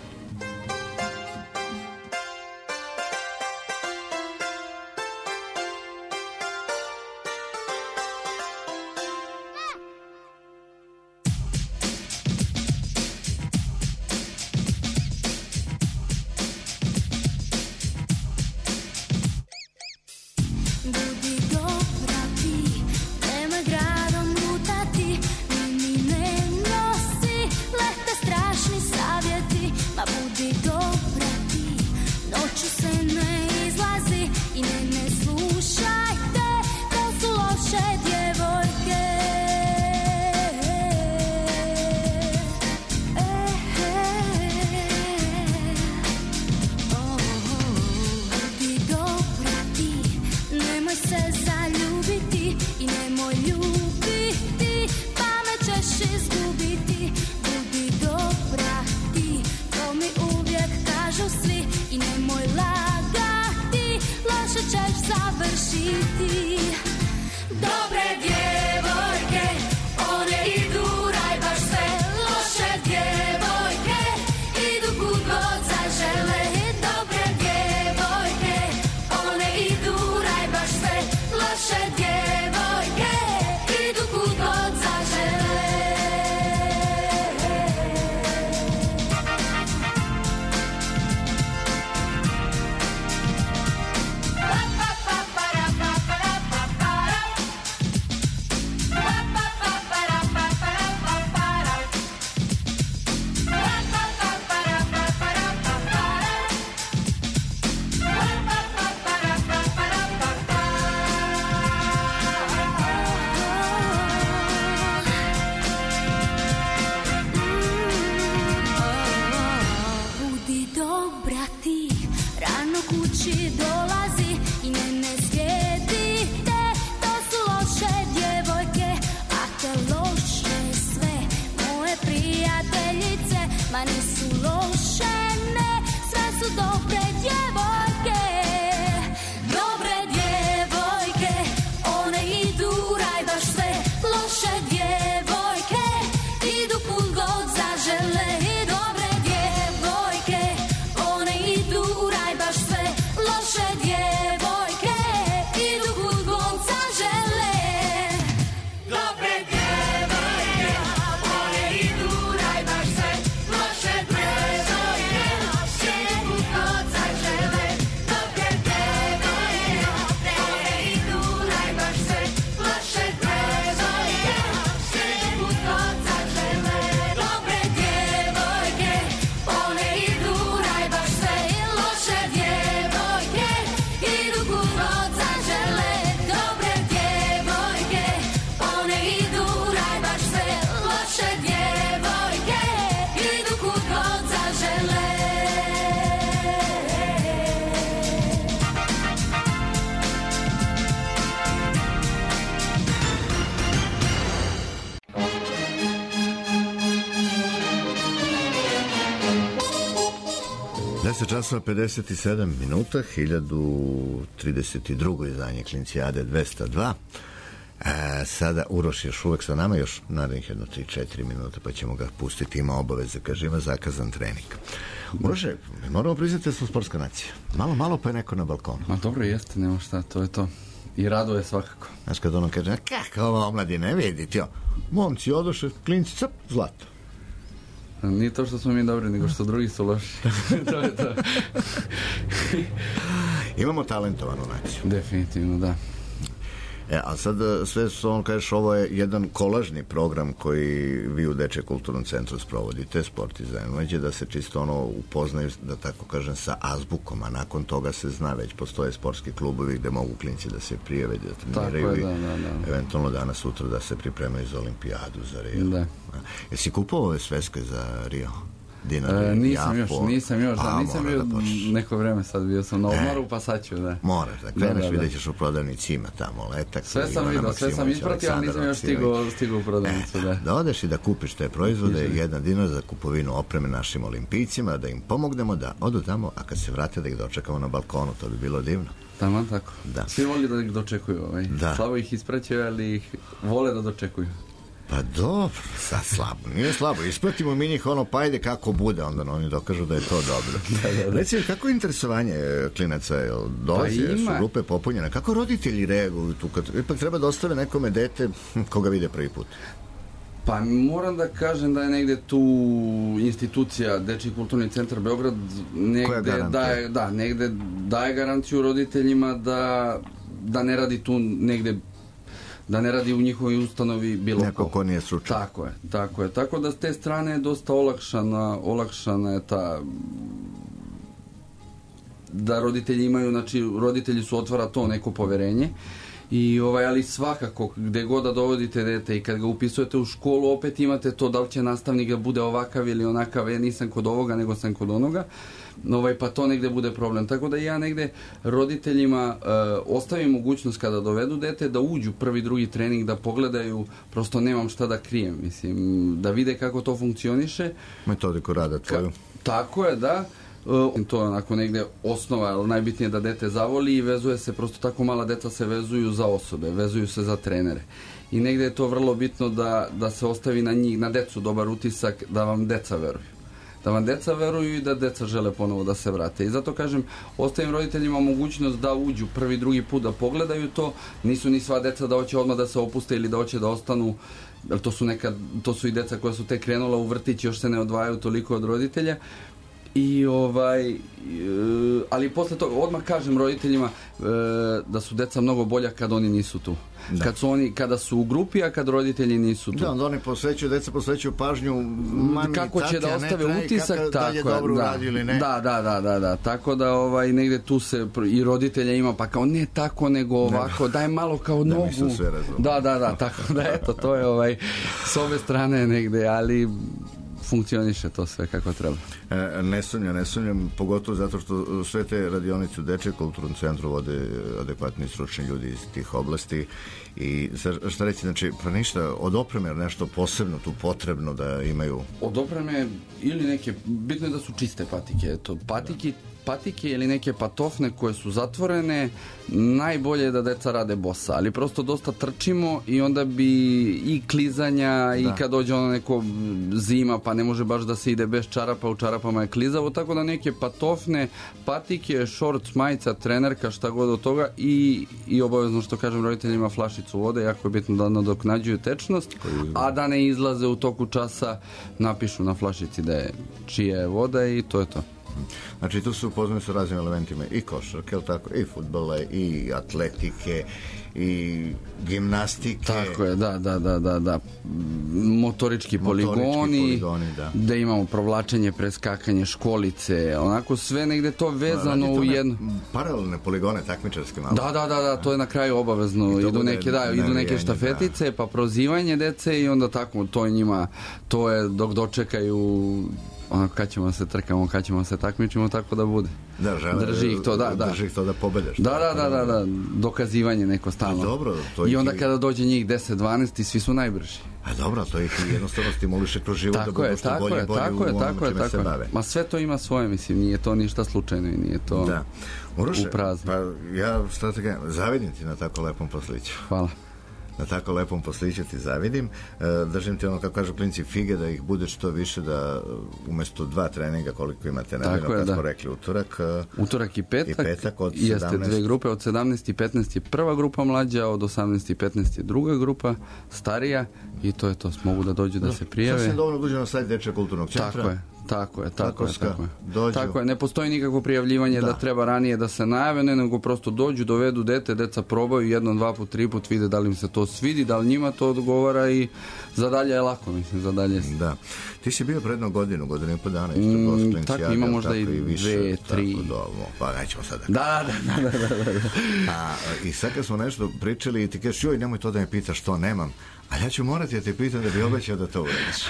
Časova 57 minuta, 1032. izdanje Klincijade 202. A sada Uroš još uvek sa nama, još narednih 3-4 minuta, pa ćemo ga pustiti, ima obaveze, kaže, ima zakazan trening. Uroše, moramo priznati da smo sportska nacija. Malo pa je neko na balkonu. Ma dobro, jeste, nema šta, to je to. I raduje svakako. Znaš, kad ono kaže, kako ovo omladine, vidite, jo, momci odoše, klinci, cap, zlato. Nije to što smo mi dobri, nego što drugi su loši. To je to. Imamo talentovanu naciju. Definitivno, da. A sad sve što on kažeš, ovo je jedan kolažni program koji vi u Dečjem kulturnom centru sprovodite, Sport i Zajmođe, da se čisto ono upoznaju, da tako kažem, sa azbukom, a nakon toga se zna, već postoje sportski klubovi gde mogu klinci da se prijave, da treniraju i eventualno danas sutra da se pripremaju za olimpijadu, za Rio. Da. Jesi kupovao ove sveske za Rio? Nisam još, nisam bio neko vreme, sad bio sam na odmoru, pa sad ću, da. Moraš, da kreneš, vidjet ćeš u prodavnici, ima tamo letak. Sve sam vidio, sve sam ispratio, ali nisam još stigao u prodavnicu, da. Da odeš i da kupiš te proizvode, 1 dinar za kupovinu opreme našim olimpijcima, da im pomognemo da odu tamo, a kad se vrate da ih dočekamo na balkonu, to bi bilo divno. Tamo tako. Svi voli da ih dočekuju, slabo ih ispraćaju, ali ih vole da dočekuju. Pa dobro, sad slabo, nije slabo. Ispratimo mi njih pa ajde kako bude, onda oni dokažu da je to dobro. Reci, kako je interesovanje klinaca? Dolazi, su grupe popunjene? Kako roditelji reaguju tu? Kad ipak treba da ostave nekome dete koga vide prvi put? Pa moram da kažem da je negde tu institucija Dečji kulturni centar Beograd negde daje garanciju roditeljima da ne radi tu negde, da ne radi u njihovoj ustanovi bilo neko ko nije stručan. Tako je. Tako da s te strane je dosta olakšana je ta, da roditelji imaju, znači roditelji su otvara to neko poverenje i ali svakako gde god da dovodite dete i kad ga upisujete u školu opet imate to da li će nastavnik da bude ovakav ili onakav, nisam kod ovoga nego sam kod onoga, pa to negde bude problem. Tako da ja negde roditeljima ostavim mogućnost kada dovedu dete da uđu prvi, drugi trening, da pogledaju, prosto nemam šta da krijem, mislim, da vide kako to funkcioniše. Metodiku rada tvoju. Tako je, da. To je onako negde osnova, ali najbitnije je da dete zavoli i vezuje se, prosto tako mala deca se vezuju za osobe, vezuju se za trenere. I negde je to vrlo bitno da se ostavi na njih, na decu dobar utisak, da vam deca veruju. Da vam deca veruju i da deca žele ponovo da se vrate. I zato kažem, ostavim roditeljima mogućnost da uđu prvi, drugi put, da pogledaju to. Nisu ni sva deca da hoće odmah da se opuste ili da hoće da ostanu, jer to su i deca koja su tek krenula u vrtić, još se ne odvajaju toliko od roditelja. I ali posle toga odmah kažem roditeljima da su deca mnogo bolja kad oni nisu tu. Kada su u grupi, a kad roditelji nisu tu. Da, onda oni deca posvećuju pažnju mami, kako će da ostave utisak, da li je dobro uradio ili ne. Da. Tako da negde tu se i roditelja ima, pa kao ne tako nego ovako, daj malo kao nogu. Da mi se sve razumije. Da, tako da eto, to je s ove strane negde, ali funkcioniše to sve kako treba. Ne sumnjam, pogotovo zato što sve te radionice u Dečjem kulturnom centru vode adekvatni stručni ljudi iz tih oblasti. I šta reći, znači, pa ništa, od opreme nešto posebno tu potrebno da imaju? Od opreme ili neke, bitno je da su čiste patike, patike ili neke patofne koje su zatvorene, najbolje je da deca rade bosa, ali prosto dosta trčimo i onda bi i klizanja i kad dođe ono neko zima pa ne može baš da se ide bez čarapa, u čarapama je klizavo, tako da neke patofne, patike, šort, majica, trenerka, šta god od toga i obavezno što kažem roditeljima flašicu vode, jako je bitno da nadoknađuju tečnost, a da ne izlaze u toku časa, napišu na flašici da je čija je voda i to je to. Znači tu su upoznani sa raznim elementima i košarke, i fudbala, i atletike, i gimnastike. Tako je, da. Motorički poligoni, da imamo provlačenje, preskakanje, školice, onako sve negde to vezano u jedno. Paralelne poligone, takmičarske malo. Da, to je na kraju obavezno. Idu neke štafetice, pa prozivanje dece i onda tako, to je njima, to je dok dočekaju kad ćemo se trkamo, kad ćemo se takmičimo, tako da bude. Drži ih to, Drži ih to da pobedeš. Da, dokazivanje neko stalno. Dobro, i onda kada dođe njih 10-12 i svi su najbrži. A dobro, to ih jednostavno stimuliše kroz život da budu što bolje u onom čime se bave. Ma sve to ima svoje, mislim, nije to ništa slučajno i nije to u prazno. Pa ja, šta te kažem, zavidim ti na tako lepom posliću. Hvala. Na tako lepom posliću ti zavidim. Držim ti ono, kako kažu klinci, fige, da ih bude što više, da umesto 2 treninga koliko imate nedeljno, kad smo rekli utorak i petak od 17. Jeste 2 grupe, od 17 i 15 je prva grupa mlađa, od 18 i 15 je druga grupa starija i to je to, mogu da dođu da se prijave. Sasvim dovoljno dođe na sajt Dečijeg kulturnog centra. Tako je. Ne postoji nikakvo prijavljivanje da treba ranije da se najave, nego prosto dođu, dovedu dete, deca probaju 1, 2 put, 3 put, vide da li im se to svidi, da li njima to odgovara i zadalje je lako, mislim, zadalje. Da. Ti si bio predno godinu i po dana isto tako, ima možda i 2, 3. Pa nećemo sada. Da. I sad kad smo nešto pričali i ti kažeš, joj, nemoj to da me pitaš što nemam, a ja ću morati da te pitam da bi obećao da to uradiš.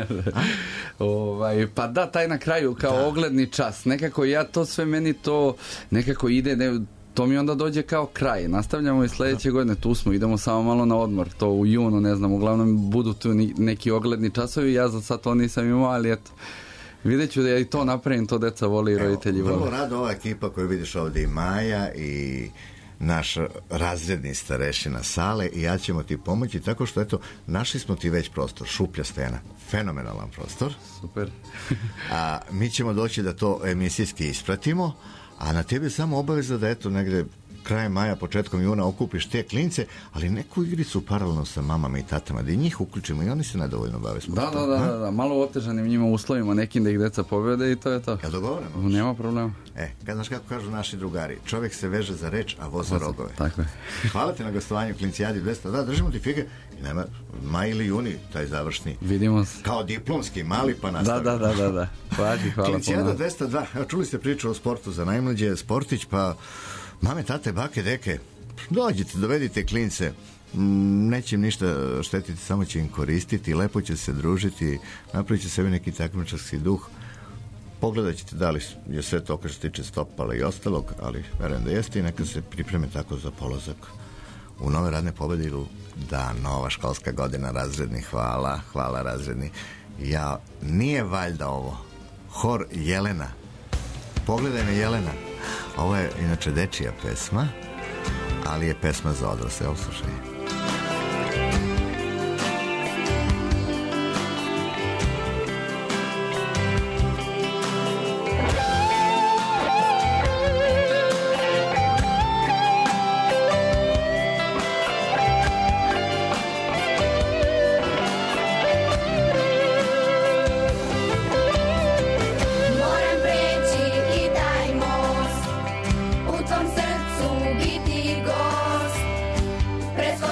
Pa da, taj na kraju kao ogledni čas. Nekako ja to sve, meni to nekako ide, to mi onda dođe kao kraj. Nastavljamo i sljedeće godine, tu smo, idemo samo malo na odmor. To u junu, ne znam, uglavnom budu tu neki ogledni časovi. Ja za sad to nisam imao, ali eto, vidjet ću da ja i to napravim, to deca voli i roditelji voli. Vrlo rado ova ekipa koju vidiš ovdje, i Maja i naš razredni starešina Sale, i ja ćemo ti pomoći tako što, eto, našli smo ti već prostor, šuplja stena, fenomenalan prostor. Super. A mi ćemo doći da to emisijski ispratimo, a na tebi je samo obaveza da, eto, negde krajem maja, početkom juna okupiš te klince, ali neku igricu paralelno sa mamama i tatama, da i njih uključimo i oni se nedovoljno bave sportom. Da, malo otežanim njima uslovima, nekim da ih deca pobede i to je to. Jel dogovoreno? Nema problema. Znaš kako kažu naši drugari, čovjek se veže za reč, a voz za rogove. Tako je. Hvala ti na gostovanju Klincijadi 200. Da, držimo ti fige. I nema, maj ili juni, taj završni. Vidimo se. Kao diplomski, mali pa nastavimo. Da. Hvala. Klincijada 202. Čuli ste priču o sportu za najmlađe, sportić, pa mame, tate, bake, deke, dođite, dovedite klince, neće im ništa štetiti, samo će im koristiti, lepo će se družiti, napravit će sebi neki takmičarski duh, pogledat ćete da li je sve to što se tiče stopala i ostalog, ali verujem da jeste, i neka se pripreme tako za polazak u nove radne pobede ili da nova školska godina razredni. Hvala razredni. Ja, nije valjda ovo hor Jelena, pogledaj me Jelena. Ovo je inače dečija pesma, ali je pesma za odrasle. Evo, slušaj. Moram preći i taj most, u tvom srcu biti gost. Preskočiti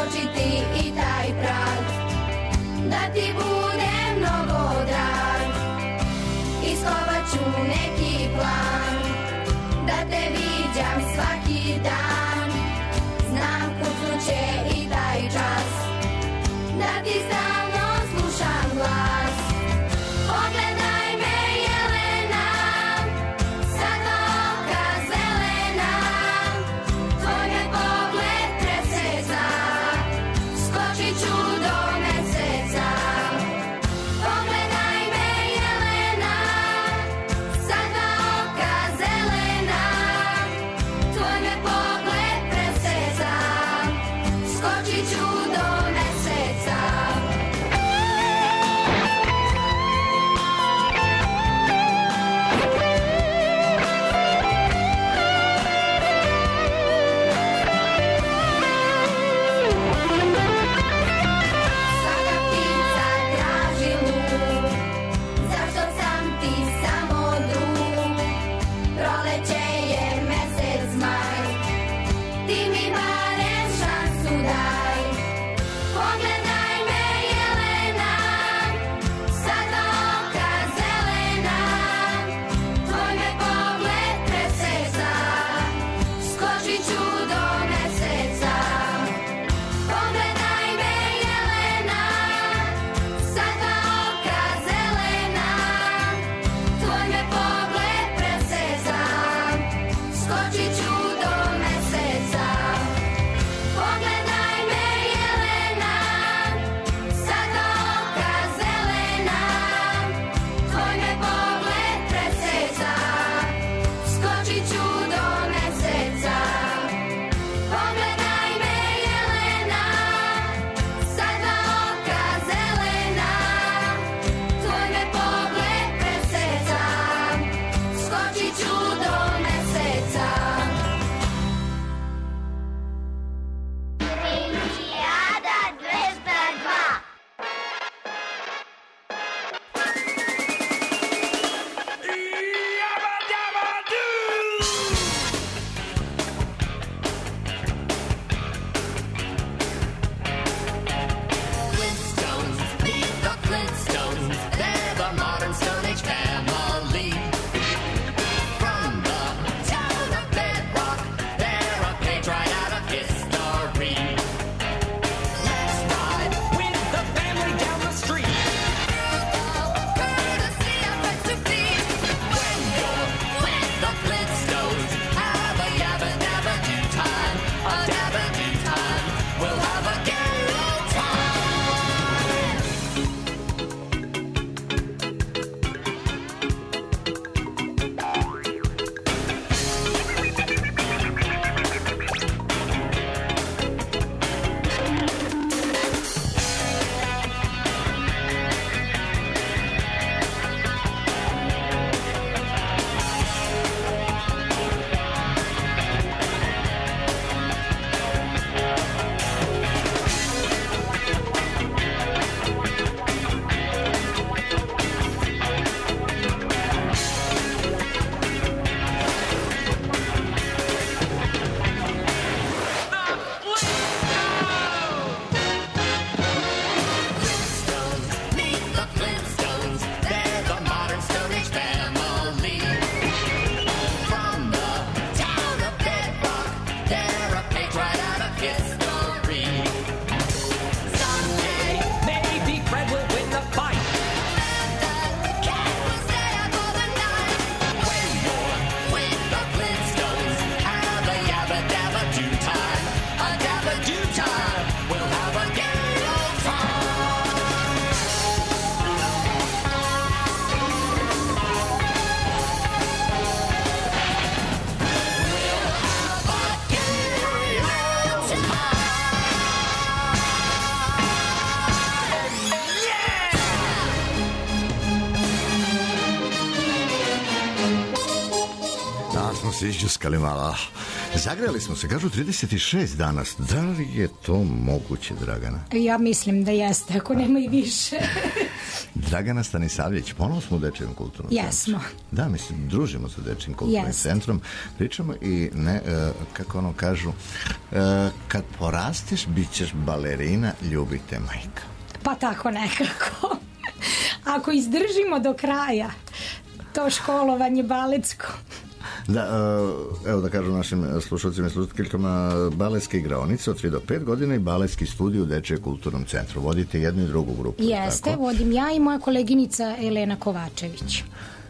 se izđuskali malo. Zagrejali smo se, kažu 36 danas. Da li je to moguće, Dragana? Ja mislim da jeste, ako nema i više. Dragana Stanisavljević, ponovno smo u Dečijem kulturnom centru. Jesmo. Da, mislim, družimo sa Dečijim kulturnim centrom. Pričamo i, kako ono kažu, kad porasteš, bit ćeš balerina, ljubite majka. Pa tako nekako. Ako izdržimo do kraja to školovanje baletsko. Da, evo da kažem našim slušalcima i slušateljkama, baletske igraonice od 3 do 5 godina i baletski studij u Dečijem kulturnom centru. Vodite jednu i drugu grupu. Jeste, tako? Vodim ja i moja koleginica Elena Kovačević.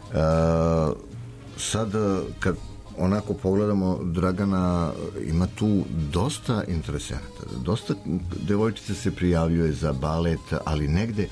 Sad, kad onako pogledamo, Dragana, ima tu dosta interesenata. Dosta devojčica se prijavljuje za balet, ali negde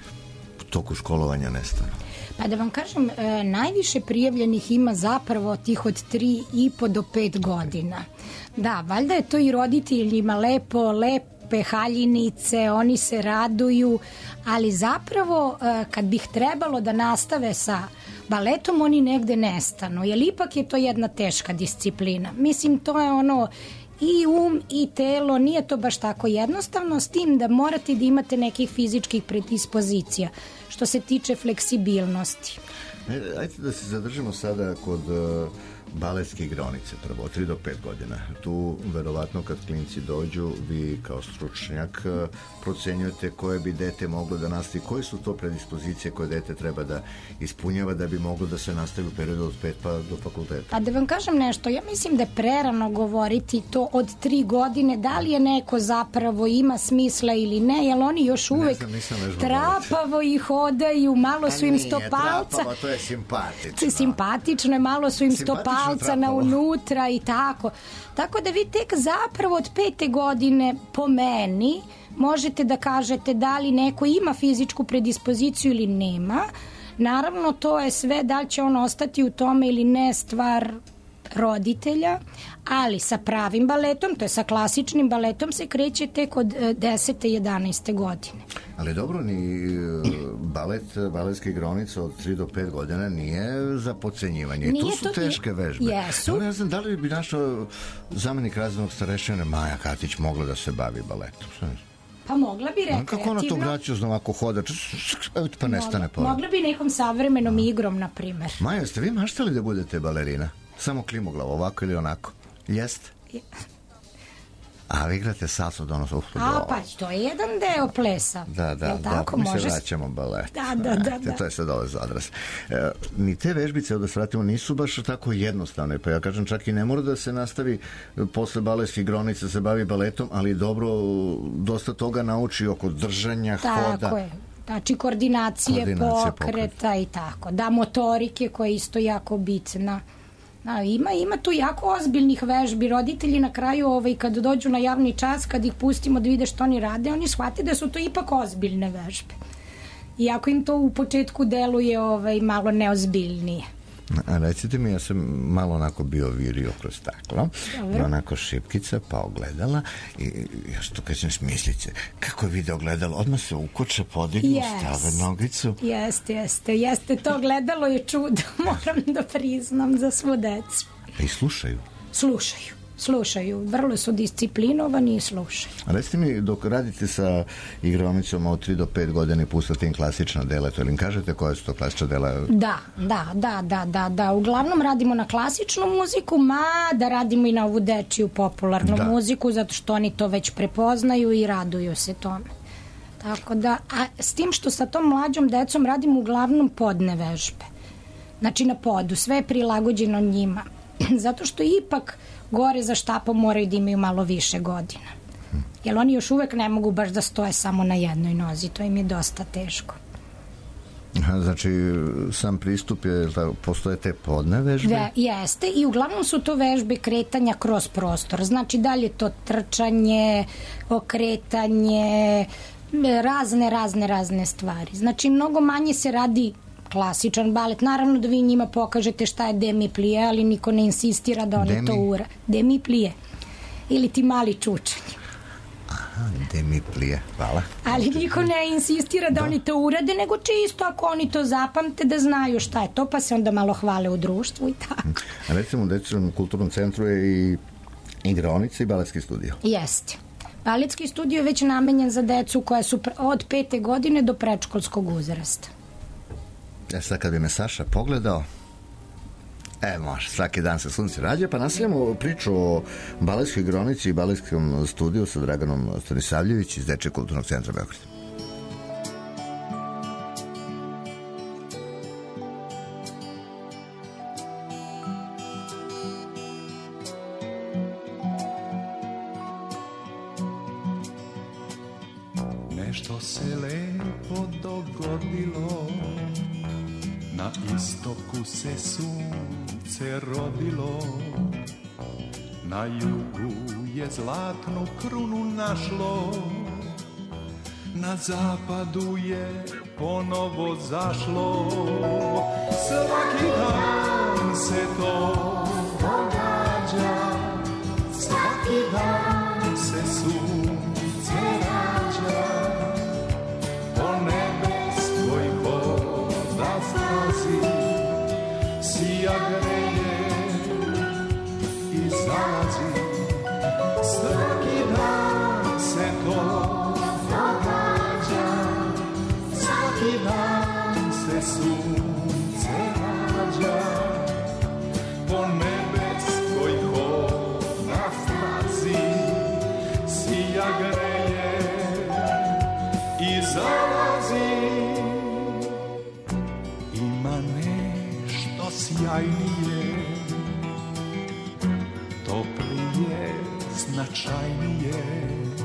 u toku školovanja nestane. Pa da vam kažem, najviše prijavljenih ima zapravo tih od 3,5 do 5 godina. Da, valjda je to i roditeljima lepe haljinice, oni se raduju, ali zapravo kad bih trebalo da nastave sa baletom, oni negde nestanu, jer ipak je to jedna teška disciplina. Mislim, to je ono i i telo, nije to baš tako jednostavno, s tim da morate da imate nekih fizičkih predispozicija što se tiče fleksibilnosti. Ajde da se zadržimo sada kod baletske igraonice, prvo od 3 do 5 godina. Tu, verovatno, kad klinci dođu, vi kao stručnjak procenjujete koje bi dete moglo da nastavi, koje su to predispozicije koje dete treba da ispunjava da bi moglo da se nastavi u periodu od 5 pa do fakulteta. A da vam kažem nešto, ja mislim da je prerano govoriti to od 3 godine, da li je neko zapravo ima smisla ili ne, jer oni još uvek trapavo i hodaju, malo su im stopalca. Trapavo, to je simpatično. Simpatično je, malo su im stopalca na unutra i tako. Tako da vi tek zapravo od 5. godine po meni možete da kažete da li neko ima fizičku predispoziciju ili nema. Naravno, to je sve, da li će on ostati u tome ili ne, stvar roditelja, ali sa pravim baletom, to je sa klasičnim baletom, se kreće tek od 10. 11. godine. Ali dobro, ni baletska igraonica od 3 do 5 godina nije za podcenjivanje. I tu su teške vežbe. Jesu. Ne znam, da li bi našao zamenik razrednog starešine Maja Katić mogla da se bavi baletom? Pa mogla bi rekreativno. Kako ona to graciozno ovako hoda, pa nestane pored. Mogla bi nekom savremenom igrom, na primer. Maja, ste vi maštali da budete balerina? Samo klimoglav, ovako ili onako? Jeste? A vi igrate salsu donosno. Pa to je jedan deo plesa. Da, mi se vraćamo balet. Da. To je sad ovo za odraz. Ni te vežbice, da se vratimo, nisu baš tako jednostavne. Pa ja kažem, čak i ne mora da se nastavi posle baletskih igraonica se bavi baletom, ali dobro, dosta toga nauči oko držanja, hoda. Tako je. Znači, koordinacije pokreta i tako. Da, motorike koja je isto jako bitna. Ima tu jako ozbiljnih vežbi. Roditelji na kraju, kad dođu na javni čas, kad ih pustimo da vide što oni rade, oni shvate da su to ipak ozbiljne vežbe. Iako im to u početku deluje malo neozbiljnije. A recite mi, ja sam malo onako bio virio kroz staklo, i onako šipkica, pa ogledala, i ja što kažem smislice, kako je video ogledalo, odmah se ukoče, podignu, stave nogicu. Jeste, to ogledalo je čudo, moram da priznam, za svu decu. I slušaju? Slušaju, vrlo su disciplinovani i slušaju. A recite mi, dok radite sa igraonicom od 3 do 5 godina i pustate im klasična dela, to ili im kažete koje su to klasična dela? Da. Uglavnom radimo na klasičnu muziku, da radimo i na ovu dečiju popularnu muziku, zato što oni to već prepoznaju i raduju se tome. Tako da, a s tim što sa tom mlađom decom radimo uglavnom podne vežbe. Znači na podu, sve je prilagođeno njima. Zato što ipak gore za štapom moraju da imaju malo više godina. Jer oni još uvek ne mogu baš da stoje samo na jednoj nozi. To im je dosta teško. Znači, sam pristup je, postoje te podne vežbe? Jeste, i uglavnom su to vežbe kretanja kroz prostor. Znači, da li je to trčanje, okretanje, razne stvari. Znači, mnogo manje se radi klasičan balet. Naravno da vi njima pokažete šta je demi-plie, ali niko ne insistira da oni to ura. Demi-plie. Ili ti mali čučanj. Demi plije, hvala. Ali niko ne insistira da oni to urade, nego čisto ako oni to zapamte da znaju šta je to, pa se onda malo hvale u društvu i tako. A recimo u Dečjem kulturnom centru je i igraonica i baletski studio. Jeste. Baletski studio je već namenjen za decu koja su od 5. godine do predškolskog uzrasta. Sad kad bi me Saša pogledao, može, svaki dan se sunce rađa, pa nastavljamo priču o baletskoj igraonici i baletskom studiju sa Draganom Stanisavljević iz Dečjeg kulturnog centra Beograd. Nešto se lepo dogodilo, na istoku se sunce rodilo, na jugu je zlatnu krunu našlo, na zapadu je ponovo zašlo. Svaki dan se to događa, svaki dan se sunce rađa, po nebeskoj voda stazi, sija greje i zalazi. Svaki dan se to događa, svaki dan se sunce rađa, po nebeskoj voda stazi, sija greje i zalazi. Ima nešto sjajnije, toplije, značajnije,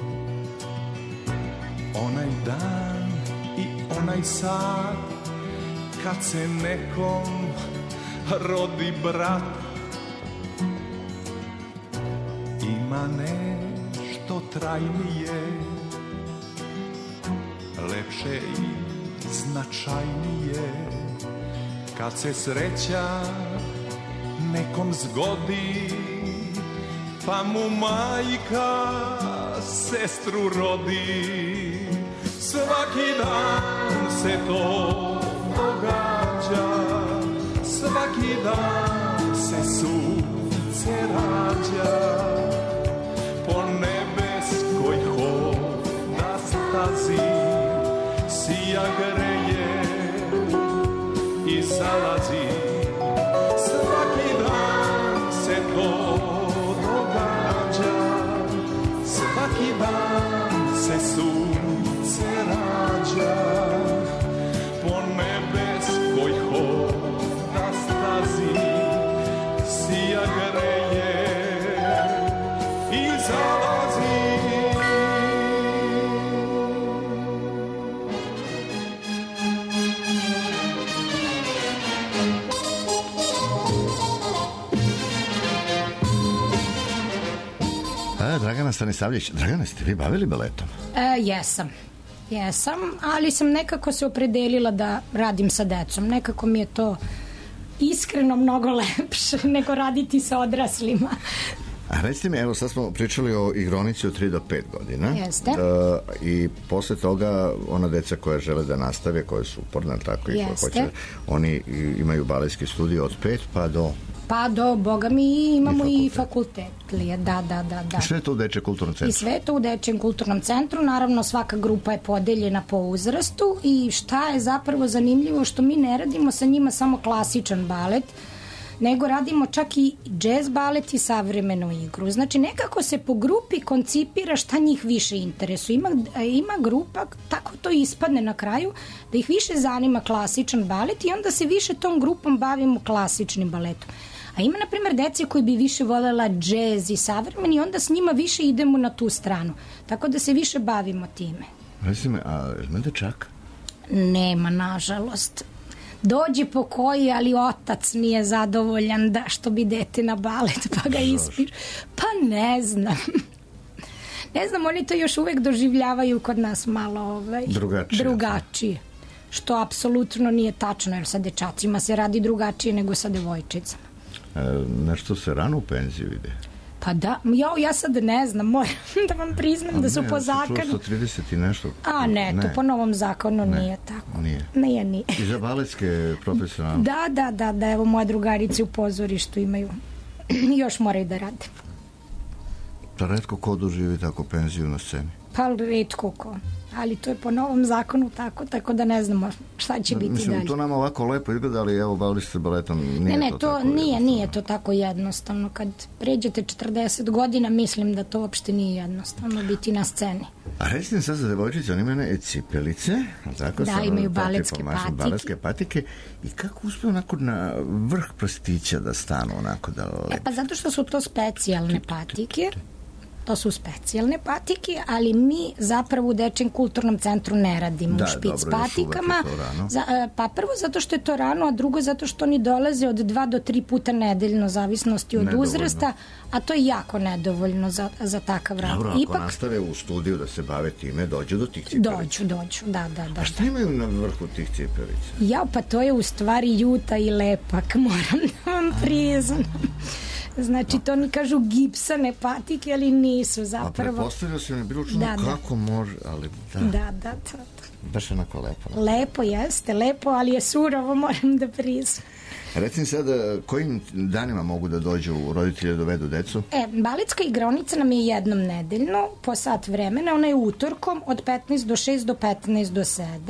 onaj dan i onaj sat kad se nekom rodi brat. Ima nešto trajnije, lepše i značajnije, kad se sreća nekom zgodi, pa mu majka sestru rodi. Svaki dan se to događa, svaki dan se sunce rađa, po nebeskoj hoda stazi, sija greje i zalazi. Svaki dan se to događa, svaki dan se sunce rađa, po nebeskoj hoda stazi, sija greje i zalazi. Dragana Stanisavljević, Dragana, ste vi bavili baletom? Jesam, ali sam nekako se opredelila da radim sa decom. Nekako mi je to iskreno mnogo lepše nego raditi sa odraslima. A recite mi, evo sad smo pričali o igronici od 3 do 5 godina. Jeste. I posle toga ona deca koja žele da nastave, koje su uporne, tako, i koje hoće, oni imaju baletski studij od 5 pa do... Pa do, boga mi, imamo i fakultet. Da. I sve to u Dečjem kulturnom centru? I sve to u Dečjem kulturnom centru. Naravno, svaka grupa je podeljena po uzrastu i šta je zapravo zanimljivo, što mi ne radimo sa njima samo klasičan balet, nego radimo čak i džez balet i savremenu igru. Znači, nekako se po grupi koncipira šta njih više interesuje. Ima grupa, tako to ispadne na kraju, da ih više zanima klasičan balet i onda se više tom grupom bavimo klasičnim baletom. A ima, na primjer, deci koji bi više voljela džez i savremeni, onda s njima više idemo na tu stranu. Tako da se više bavimo time. Reci me, a ima dečaka? Nema, nažalost. Dođe po koji, ali otac nije zadovoljan da što bi dete na balet, pa ga ispiš. Pa ne znam. Ne znam, oni to još uvek doživljavaju kod nas malo drugačije. Što apsolutno nije tačno, jer sa dečacima se radi drugačije nego sa devojčicama. Nešto se rano u penziju ide? Pa da, ja sad ne znam, moram da vam priznam da su po zakonu. Čuo 30 i nešto. A ne, to po novom zakonu nije tako. Nije. I za baletske profesionalne? Da, evo moje drugarice u pozorištu imaju, još moraju da rade. Pa retko ko doživi tako penziju na sceni? Pa retko ko, ali to je po novom zakonu tako da ne znamo šta će biti dalje. Mislim, to nam ovako lepo izgleda, ali evo, bavili ste baletom, nije to tako nije to tako jednostavno. Kad pređete 40 godina, mislim da to uopšte nije jednostavno biti na sceni. A recite sad za devojčice, oni imaju cipelice, tako? Da, imaju baletske patike. I kako uspiju onako na vrh prstića da stanu onako da... Pa zato što su to specijalne patike. To su specijalne patike, ali mi zapravo u Dečijem kulturnom centru ne radimo u špic patikama. Pa prvo zato što je to rano, a drugo zato što oni dolaze od 2 do 3 puta nedeljno, zavisnosti od uzrasta, a to je jako nedovoljno za takav rad. Dobro, ako nastave u studiju da se bave time, dođu do tih cipelica. Dođu, da. A šta imaju na vrhu tih cipelica? Pa to je u stvari juta i lepak, moram da vam priznam. Znači, to oni kažu gipsane patike, ali nisu zapravo. A pretpostavljao si mi bilo čudno kako može, ali da. Baš onako lepo. Lepo jeste, ali je surovo, moram da priznam. Recim sad, kojim danima mogu da dođu roditelji da dovedu decu? Baletska igraonica nam je jednom nedeljno, po sat vremena, ona je utorkom od 15 do 6 do 15 do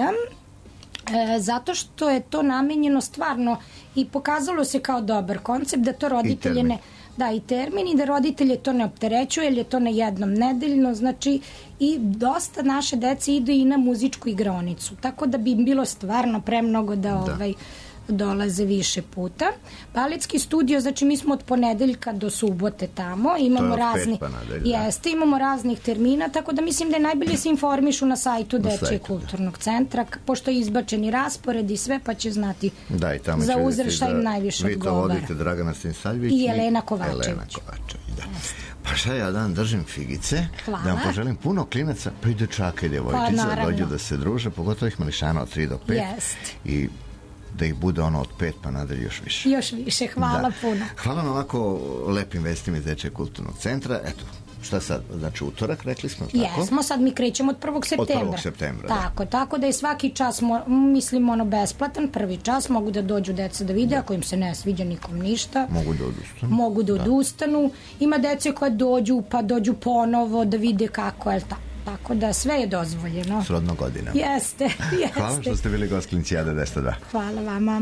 7. Zato što je to namenjeno stvarno i pokazalo se kao dobar koncept da to roditelje ne... Da, i termin, i da roditelje to ne opterećuje, jer je to na jednom nedeljno, znači i dosta naše dece ide i na muzičku igraonicu, tako da bi im bilo stvarno premnogo da dolaze više puta. Baletski studio, znači mi smo od ponedeljka do subote tamo, imamo imamo raznih termina, tako da mislim da je najbolje se informišu na sajtu Dečijeg kulturnog centra, pošto je izbačeni raspored i sve, pa će znati za uzrast šta im najviše odgovara. Vi to vodite, Dragana Stinsaljević i Jelena Kovačević. Pa šta ja dan držim figice, da vam poželim puno klinaca, pa i dečaka i devojčica dođu da se druže, pogotovo ih mališana od 3 do 5 i da ih bude od 5 pa nadalje još više. Još više, hvala puno. Hvala na ovako lepim vestima iz Dečijeg kulturnog centra. Eto, šta sad, znači utorak, rekli smo, tako? Jesmo, sad mi krećemo od 1. septembra. Od 1. septembra, tako da je svaki čas, mislim, besplatan, prvi čas, mogu da dođu deca da vide, ako im se ne sviđa nikom ništa. Mogu da odustanu. Ima dece koje dođu, pa dođu ponovo da vide kako je tako da sve je dozvoljeno. Srodno godina. Jeste. Hvala što ste bili gost Klincijade 202. Hvala vama.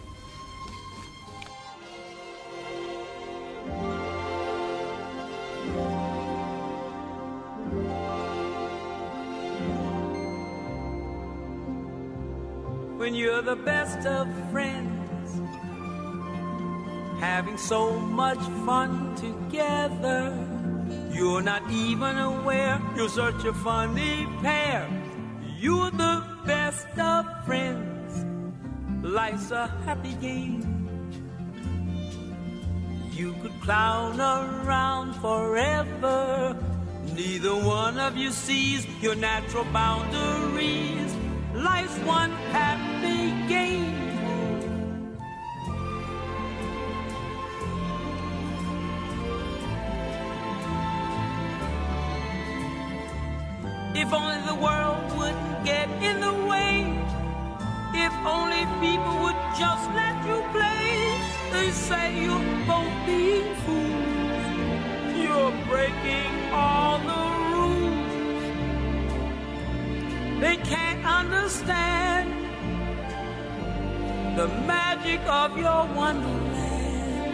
When you're the best of friends, having so much fun together, you're not even aware you're such a funny pair. You're the best of friends. Life's a happy game. You could clown around forever. Neither one of you sees your natural boundaries. Life's one happy game. If only the world wouldn't get in the way. If only people would just let you play. They say you're both being fools. You're breaking all the rules. They can't understand the magic of your wonderland.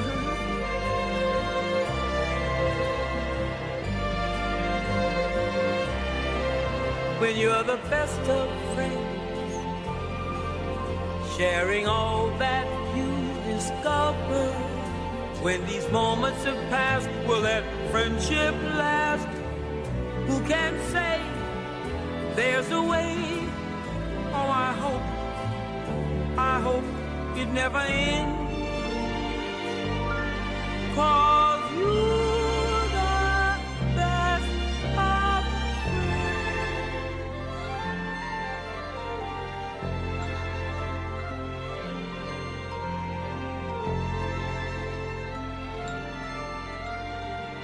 When you're the best of friends, sharing all that you discover. When these moments have passed, will that friendship last? Who can say there's a way? Oh, I hope it never ends. 'Cause you're the best of friends.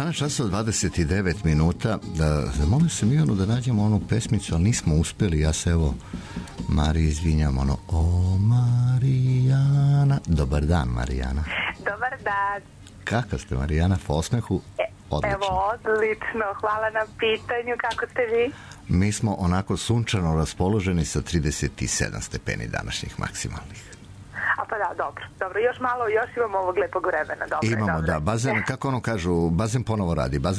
12 časova 29 minuta. Zamolio sam Ivanu da nađemo onu pesmicu, ali nismo uspeli. Ja se evo Mariji izvinjam, ono, o Marijana. Dobar dan, Marijana. Dobar dan. Kako ste, Marijana, po osmehu? Odlično. Evo, odlično, hvala na pitanju, kako ste vi? Mi smo onako sunčano raspoloženi sa 37 stepeni današnjih maksimalnih. A pa da, dobro, još malo, još imamo ovog lepog vremena. Imamo, da, bazen, kako ono kažu, bazen ponovo radi. Da,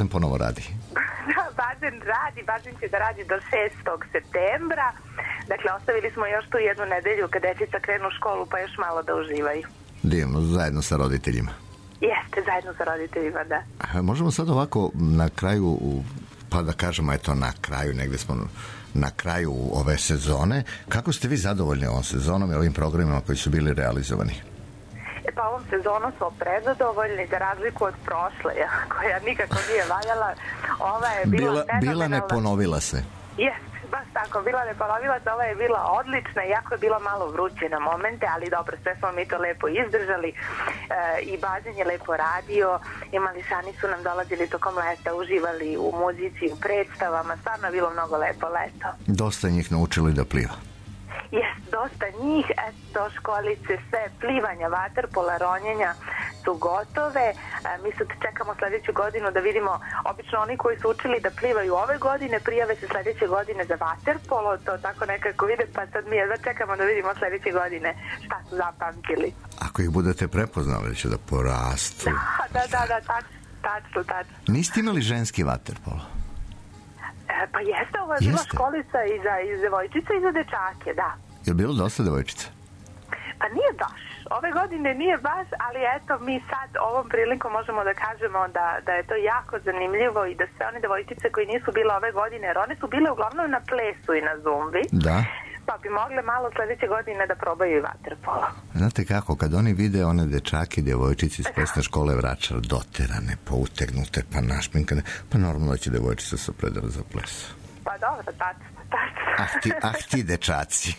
bazen će da radi do 6. septembra. Dakle, ostavili smo još tu jednu nedelju kad dječica krenu u školu, pa još malo da uživaju. Divno, zajedno sa roditeljima. Jeste, zajedno sa roditeljima, da. Možemo sad ovako na kraju, pa da kažemo, eto na kraju, negde smo na kraju ove sezone. Kako ste vi zadovoljni ovom sezonom i ovim programima koji su bili realizovani? Pa ovom sezonom smo prezadovoljni, za razliku od prošle, koja nikako nije valjala. Ova je bila ne ponovila se. Jeste, baš tako, bila ne ponovila se, ova je bila odlična, iako je bilo malo vruće na momente, ali dobro, sve smo mi to lepo izdržali i bazen je lepo radio i mališani su nam dolazili tokom leta, uživali u muzici, u predstavama, stvarno je bilo mnogo lepo leto. Dosta njih naučili da pliva. Dosta njih, eto, školice, sve, plivanja, vaterpola, ronjenja su gotove. Mi sad čekamo sljedeću godinu da vidimo, obično oni koji su učili da plivaju ove godine, prijave se sljedeće godine za vaterpolo, to tako nekako vide, pa sad mi jedva čekamo da vidimo sljedeće godine šta su zapamtili. Ako ih budete prepoznali, će da porastu. Da, tačno. Niste imali ženski vaterpolo? Pa jeste, ovo je bila školica i za devojčice i za dečake, da. Je bilo dosta devojčica? Pa nije baš. Ove godine nije baš, ali eto, mi sad ovom prilikom možemo da kažemo da je to jako zanimljivo i da sve one devojčice koji nisu bile ove godine, jer one su bile uglavnom na plesu i na zumbi. Da. Pa bi mogle malo sljedeće godine da probaju i vaterpolo. Znate kako, kad oni vide one dečaki, djevojčici iz plesne škole Vračar, doterane, poutegnute, pa našminkane, pa normalno će devojčica se predala za ples. Pa dobro, tačno. Ti dečaci.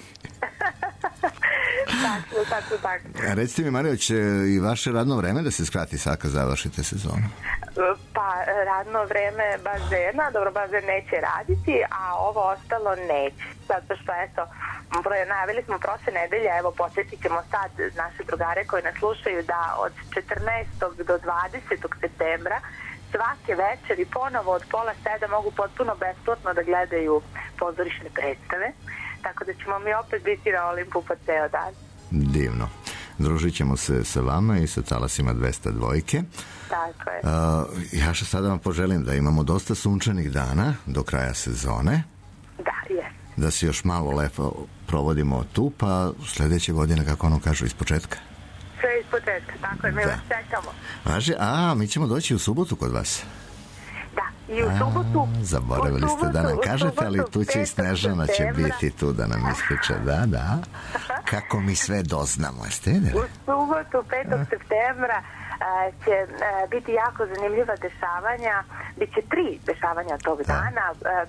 Tako. Recite mi, Mario, će i vaše radno vreme da se skrati sad kad završite sezonu? Pa radno vreme bazena, dobro, bazen neće raditi, a ovo ostalo neće. Zato što, eto, najavili smo prošle nedelje, evo, posjetit ćemo sad naše drugare koji nas slušaju da od 14. do 20. septembra svake večeri ponovo od 6:30 mogu potpuno besplatno da gledaju pozorišne predstave. Tako da ćemo mi opet biti na Olimpu po ceo dan. Divno. Družit ćemo se sa vama i sa talasima 202. Tako je. Ja što sada vam poželim da imamo dosta sunčanih dana do kraja sezone. Da, je. Da se još malo lepo provodimo tu, pa sljedeće godine, kako ono kažu, iz početka. Sve iz početka, tako je, mi vas čekamo. Važi, mi ćemo doći u subotu kod vas. Da, i u subotu... Zaboravili ste da nam kažete, ali tu će i Snežana će biti tu da nam ispriča. Da. Kako mi sve doznamo, jeste? U subotu, 5. septembra, će biti jako zanimljiva dešavanja. Biće 3 dešavanja tog dana.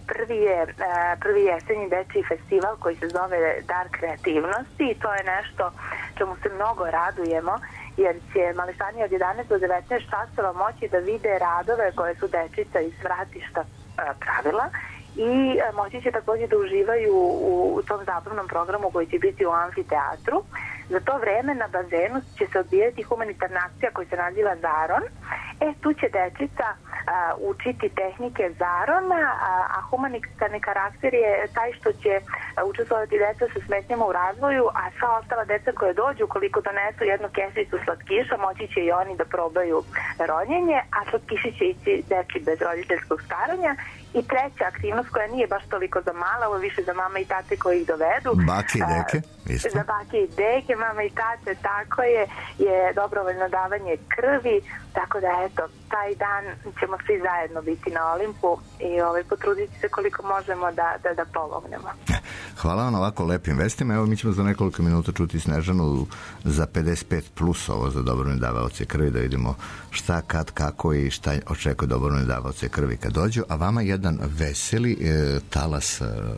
Prvi jesenji dečiji festival koji se zove Dar kreativnosti i to je nešto čemu se mnogo radujemo, jer će mališani od 11 do 19 časova moći da vide radove koje su dečica iz Vratišta pravila i moći će također da uživaju u tom zabavnom programu koji će biti u amfiteatru. Za to vreme na bazenu će se odvijati humanitarna akcija koja se naziva Zaron. Tu će dečica učiti tehnike Zarona, a humanitarni karakter je taj što će učestvovati deca sa smetnjama u razvoju, a sva ostala deca koje dođu, ukoliko donesu jednu kesicu slatkiša, moći će i oni da probaju ronjenje, a slatkiši će ići deci bez roditeljskog staranja. I treća aktivnost koja nije baš toliko za mala, ovo više za mama i tate koji ih dovedu. Bake i deke, isto. Za bake i deke, mama i tate, tako je dobrovoljno davanje krvi, tako da eto, taj dan ćemo svi zajedno biti na Olimpu i potruditi se koliko možemo da pomognemo. Hvala vam ovako lepim vestima. Evo mi ćemo za nekoliko minuta čuti Snežanu za 55+ ovo za dobrovoljne davaoce krvi, da vidimo šta, kad, kako i šta očekuje dobrovoljne davaoce krvi kad dođu, a vama jedan veseli talas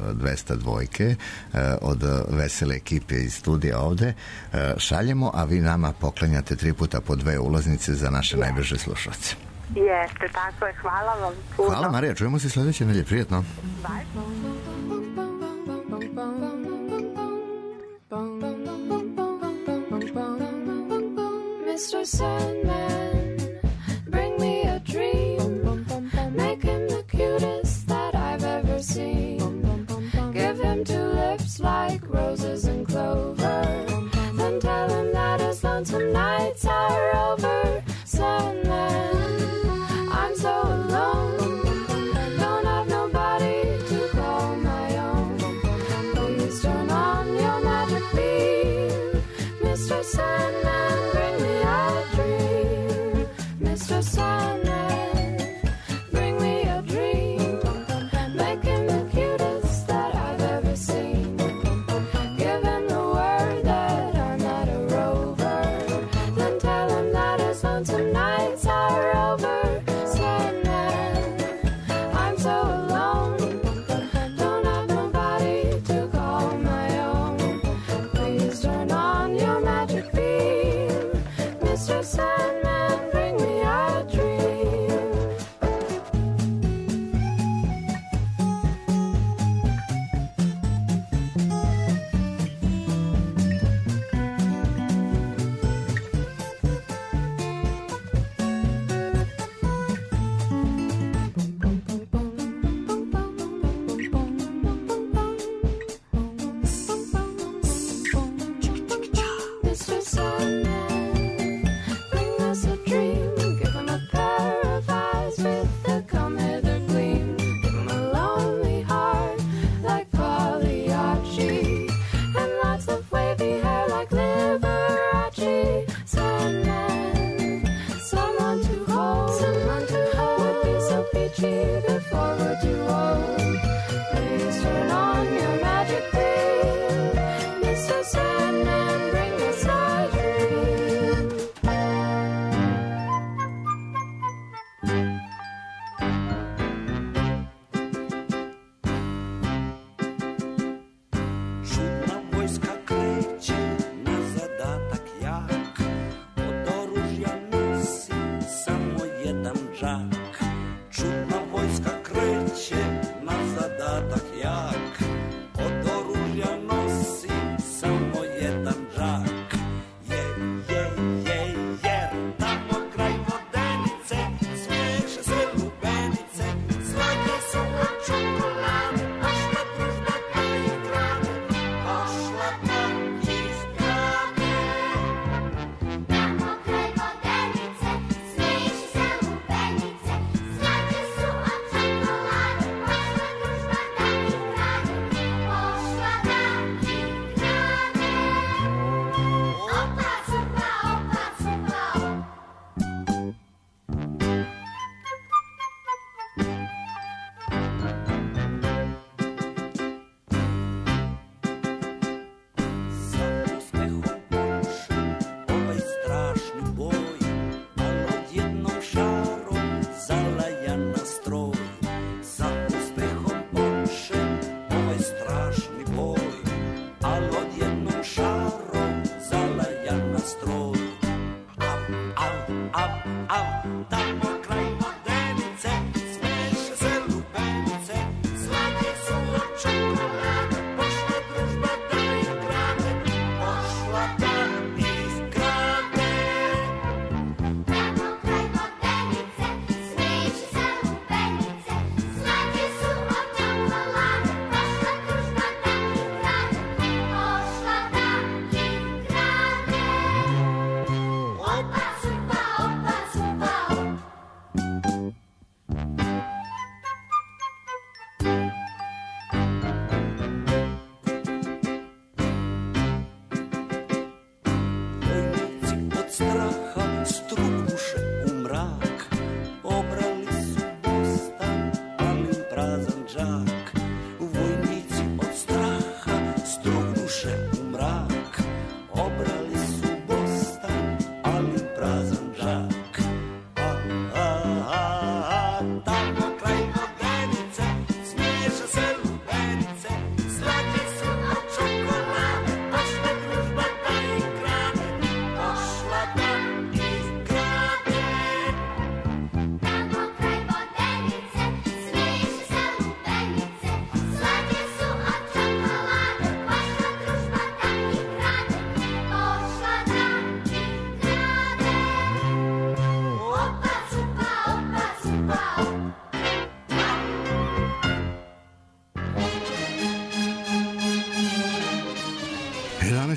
202 od vesele ekipe iz studija ovde šaljemo, a vi nama poklanjate 3 puta po 2 ulaznice za naše najbliže slušalce. Jeste, tako je, hvala vam puno. Hvala Marija, čujemo se sledeće nedelje, prijetno. Mr. Sandman, bring me a dream. Make him the cutest that I've ever seen. Give him 2 lips like roses and clover. Then tell him that his lonesome nights are over. Sandman, I'm so alone. Don't have nobody to call.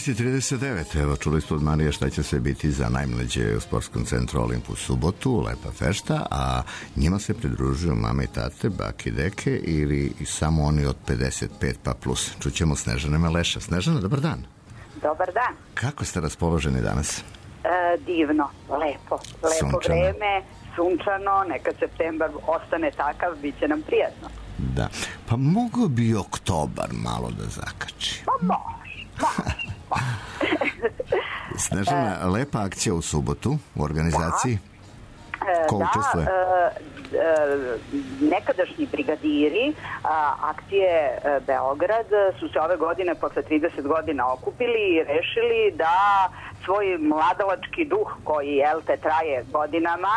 11:39. Evo, čuli smo od Marija šta će sve biti za najmlađe u sportskom centru Olimp u subotu, lepa fešta, a njima se pridružuju mame i tate, bake i deke ili samo oni od 55 pa plus. Čućemo Snežana Meleša. Snežana, dobar dan. Dobar dan. Kako ste raspoloženi danas? Divno, lepo Sunčano. vreme, sunčano, neka septembar ostane takav, bit će nam prijatno. Da. Pa mogo bi oktobar malo da zakači. Pa može. Snežana, lepa akcija u subotu u organizaciji. Ko učestvuje? Nekadašnji brigadiri akcije Beograd su se ove godine posle 30 godina okupili i rešili da svoj mladalački duh koji traje godinama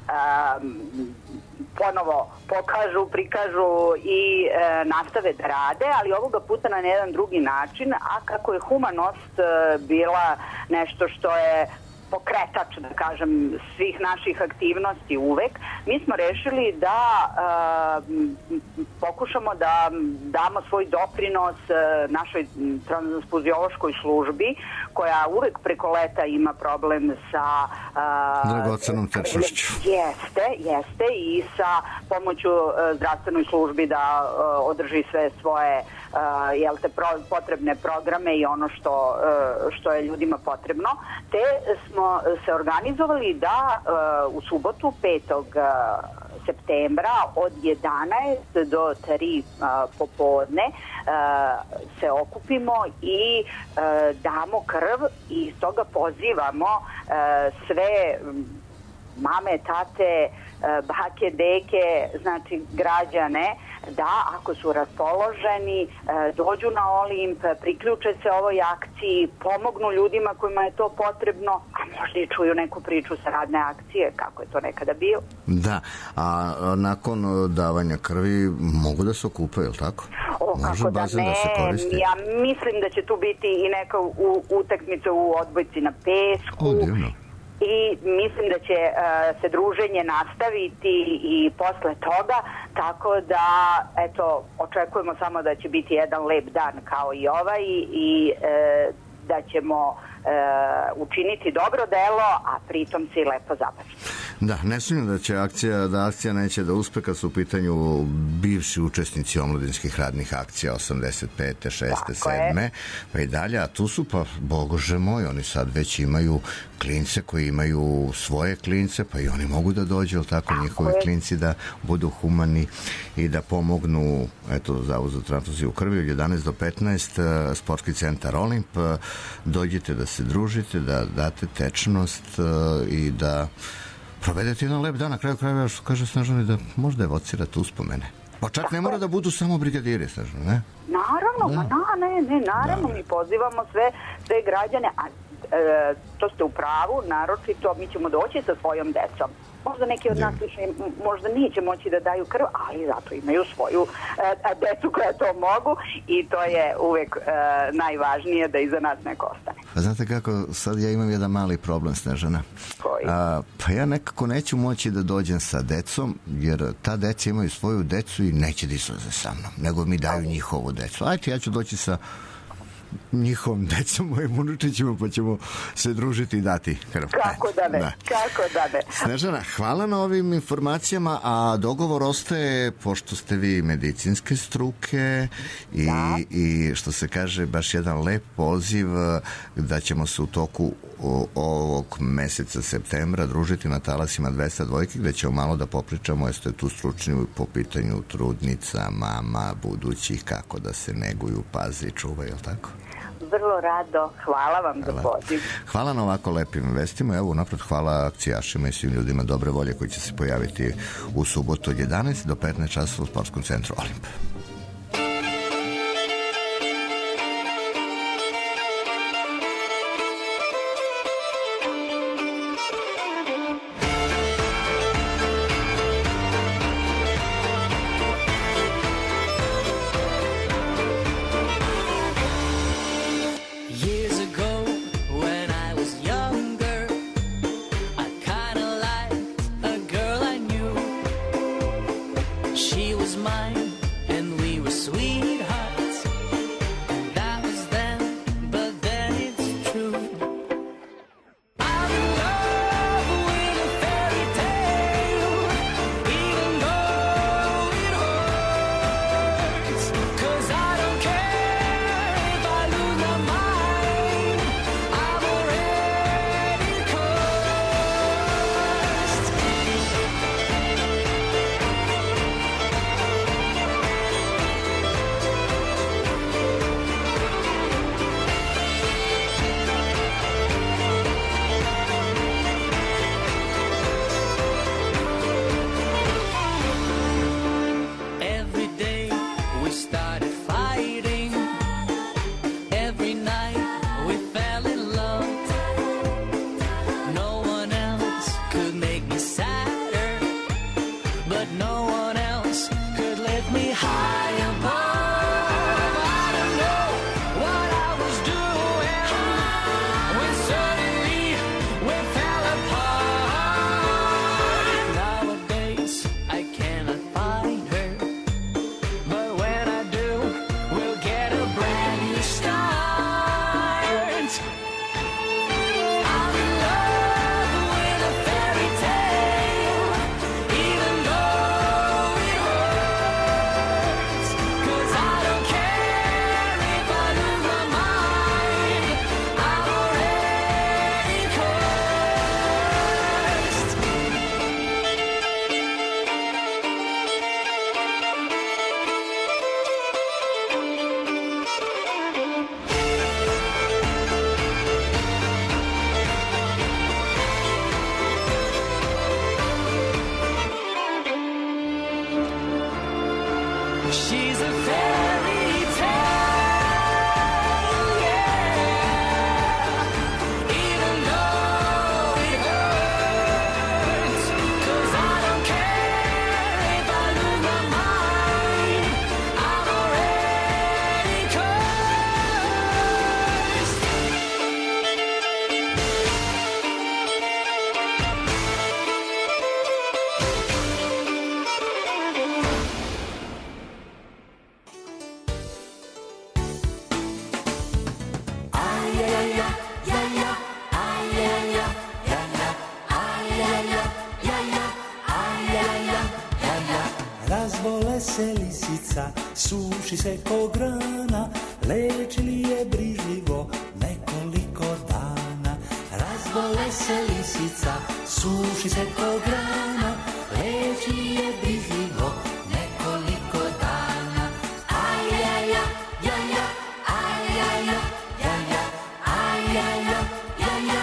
ponovo pokažu, prikažu i nastave da rade, ali ovoga puta na jedan drugi način, a kako je humanost bila nešto što je pokretač, da kažem, svih naših aktivnosti uvek, mi smo rešili da pokušamo da damo svoj doprinos našoj transfuziološkoj službi, koja uvek preko leta ima problem sa dragocenom tečnošću. Jeste, i sa pomoću zdravstvenoj službi da održi sve svoje potrebne programe i ono što je ljudima potrebno. Te smo se organizovali da u subotu 5. septembra od 11 do 3 popodne se okupimo i damo krv i stoga pozivamo sve mame, tate, bake, deke, znači građane, da ako su raspoloženi dođu na Olimp, priključe se ovoj akciji, pomognu ljudima kojima je to potrebno, a možda i čuju neku priču sa radne akcije, kako je to nekada bilo. Da, a nakon davanja krvi mogu da se okupaju, je li tako? Kako da ne, ja mislim da će tu biti i neka utakmica u odbojci na pesku. I mislim da će se druženje nastaviti i posle toga, tako da eto, očekujemo samo da će biti jedan lep dan kao i ovaj i da ćemo učiniti dobro delo, a pritom se i lepo zabaviti. Da, ne sumnjam da akcija neće da uspe kad su u pitanju bivši učesnici omladinskih radnih akcija 85. 6. 7. pa i dalje, a tu su pa, bogože moj, oni sad već imaju klince koji imaju svoje klince, pa i oni mogu da dođu, tako njihovi klinci da budu humani i da pomognu, eto, Zavod za transfuziju krvi od 11 do 15, sportski centar Olimp, dođite da se družite, da date tečnost i da provedete jedan lep dan, na kraju krajeva, što kaže Snežana, da možda evocirate uspomene. Pa čak ne mora da budu samo brigadiri, Snežana, ne? Naravno, naravno, mi pozivamo sve građane, a to ste u pravu, naročito mi ćemo doći sa svojom decom. Možda neki od nas možda neće moći da daju krv, ali zato imaju svoju decu koja to mogu i to je uvek najvažnije da iza nas neko ostane. Pa znate kako, sad ja imam jedan mali problem, Snežana. Koji? Pa ja nekako neću moći da dođem sa decom, jer ta deca imaju svoju decu i neće da izlaze sa mnom, nego mi daju njihovu decu. Ajde, ja ću doći sa njihovom decom, mojim unučićima, pa ćemo se družiti i dati krv. Kako da ne. Snežana, hvala na ovim informacijama, a dogovor ostaje, pošto ste vi medicinske struke i što se kaže, baš jedan lep poziv da ćemo se u toku ovog meseca septembra družiti na talasima 202, gde ćemo malo da popričamo, jeste tu stručni po pitanju trudnica, mama, budućih, kako da se neguju, paze i čuvaju, je li tako? Vrlo rado, hvala vam za poziv. Hvala na ovako lepim vestima, evo napred hvala akcijašima i svim ljudima dobre volje koji će se pojaviti u subotu od 11 do 15 časova u sportskom centru Olimp. She was mine, and fairy tale, yeah. Even though it hurts, 'cause I don't care if I lose my mind, I'm already cursed. Razbole se lisica, suši se ko grana, leči li je brižljivo nekoliko dana. Razbole se lisica, suši se ko grana, leči li je brižljivo nekoliko dana. Ajaja, jaja, ajaja, jaja, ajaja, jaja,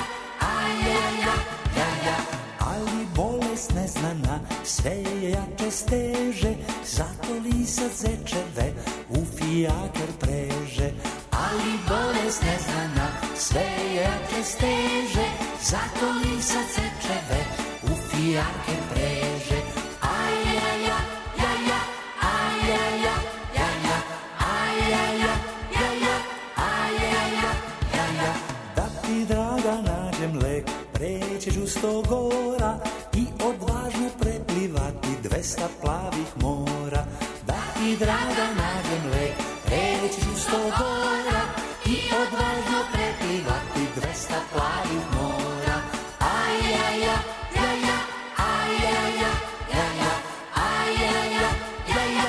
ajaja, jaja. Ali bolest neznana sve je jače steže, zato lisac zečeve u fijaker preže. Ali bolest neznana sve je jače steže, zato lisac zečeve u fijaker preže. Ajaja, jaja, ajaja, jaja, ajaja, jaja, ajaja, jaja. Da ti draga nađem lek, prećeš u 100 gora i odvažno preplivati 200 plavih mora. Da ti draga nađem lek, prećeš u 100 gora i odvažno preplivati 200 plavih mora. Ajaja, jaja, ajaja, jaja, ajaja, jaja,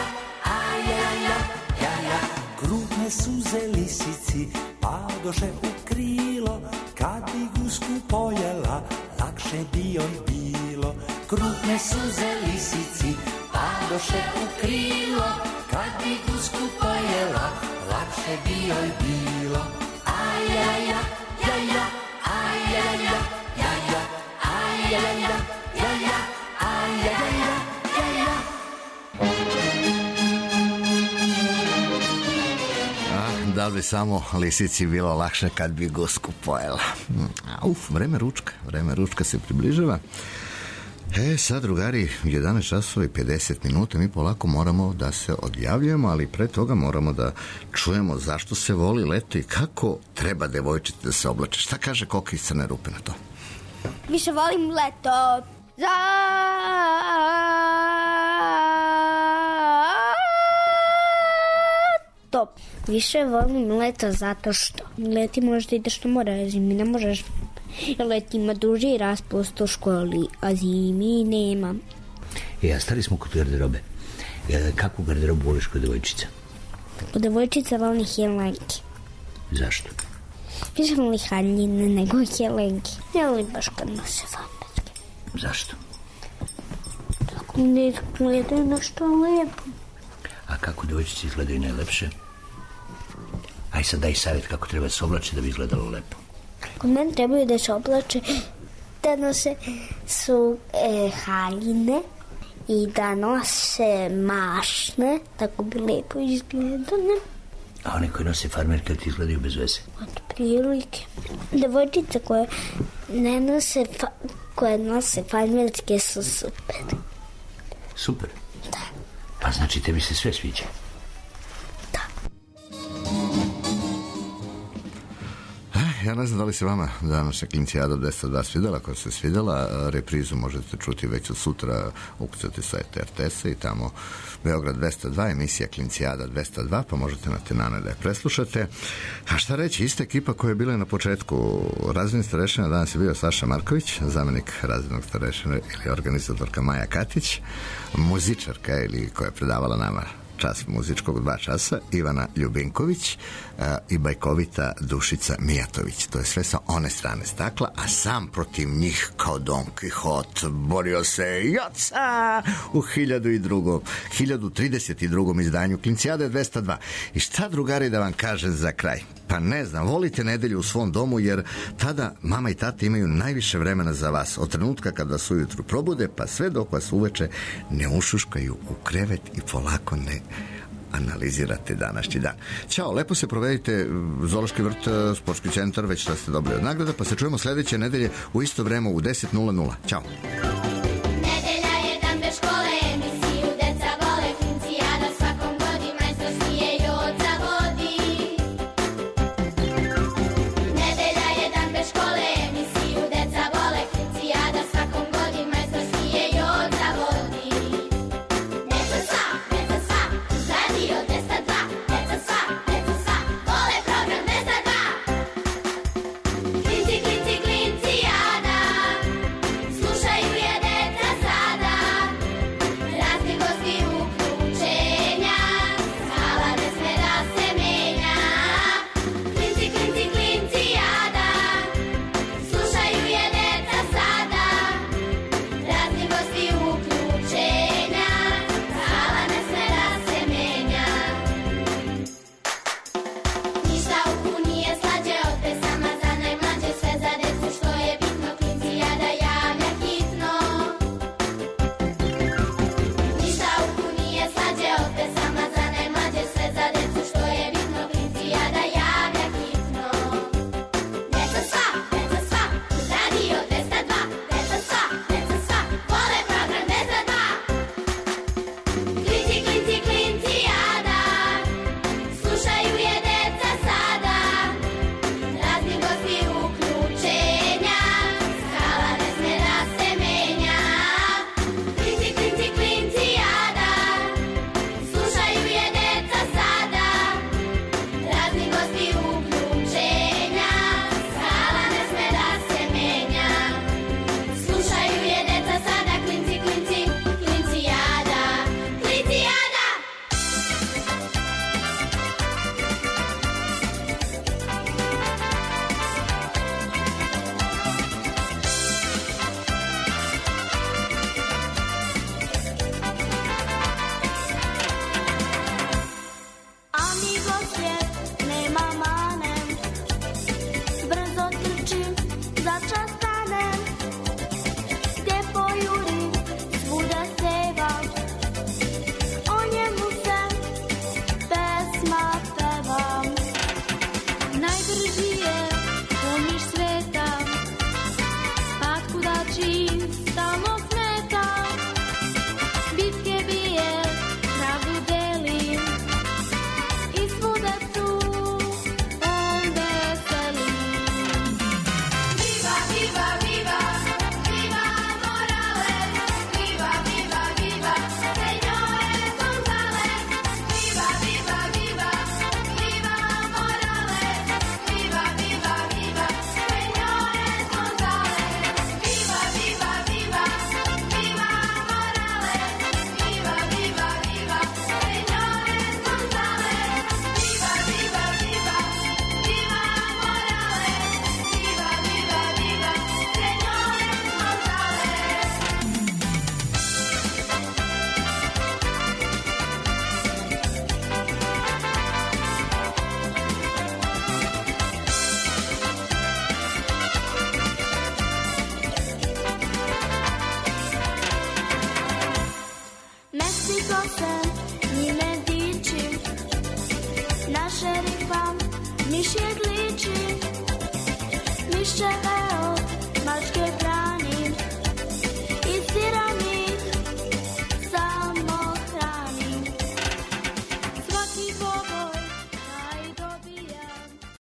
ajaja, jaja. Krupne suze lisici padoše u krilo, kad bi gusku pojela, lakše bi joj bilo. Krupne suze lisici padoše u krilo, kad bi gusku pojela, lakše bi joj bilo. Ajaja, jaja, ajaja, jaja, ajaja, jaja, ajaja, jaja. Da li bi samo lisici bilo lakše kad bi gusku pojela? Vreme ručka se približava. Sad, drugari, 11 časova i 50 minuta, mi polako moramo da se odjavljujemo, ali pre toga moramo da čujemo zašto se voli leto i kako treba devojčice da se oblače. Šta kaže Koka iz Crne Rupe na to? Više volim leto. Zato. Više volim leto zato što leti možda ideš na more, a zimi ne možeš. Leti ima duži raspust u školi, a zimi nema. A stali smo kod garderobe. Kakvu garderobu voliš kod devojčica? Kod devojčica volim helenki. Zašto? Više volim haljine nego helenki. Ne volim baš kad nose farmerke. Zašto? Tako ne gledaju nešto lepo. A kako devojčice izgledaju najlepše? Aj sad daj savjet kako treba se oblače da bi izgledalo lepo. Kod mene trebaju da se oblače, da nose su haljine i da nose mašne, tako bi lepo izgledane. A one koje nose farmerke ti izgledaju bez veze? Od prilike. Devojčice koje ne nose, koje nose farmerke su super. Super? Da. Pa znači tebi se sve sviđa? Ja ne znam da li se vama današnja Klincijada 202 svidela. Ako se svidela, reprizu možete čuti već od sutra, ukucati sajt RTS-a i tamo Beograd 202, emisija Klincijada 202, pa možete na Tenane da je preslušate. A šta reći, ista ekipa koja je bila na početku razrednih starešina, danas je bio Saša Marković, zamenik razrednog starešina ili organizatorka Maja Katić, muzičarka ili koja je predavala nama čas muzičkog 2 časa, Ivana Ljubinković i bajkovita Dušica Mijatović. To je sve sa one strane stakla, a sam protiv njih kao Don Quixote borio se Joca u 1032. izdanju Klincijade 202. I šta, drugari, da vam kažem za kraj? Pa ne znam, volite nedelju u svom domu, jer tada mama i tata imaju najviše vremena za vas. Od trenutka kad vas ujutru probude, pa sve dok vas uveče ne ušuškaju u krevet i polako ne analizirate današnji dan. Ćao, lepo se provedite, Zoološki vrt, sportski centar, već šta ste dobili od nagrada, pa se čujemo sledeće nedelje u isto vreme u 10:00. Ćao. Mišje gliči, mišće eo, mačke pravi.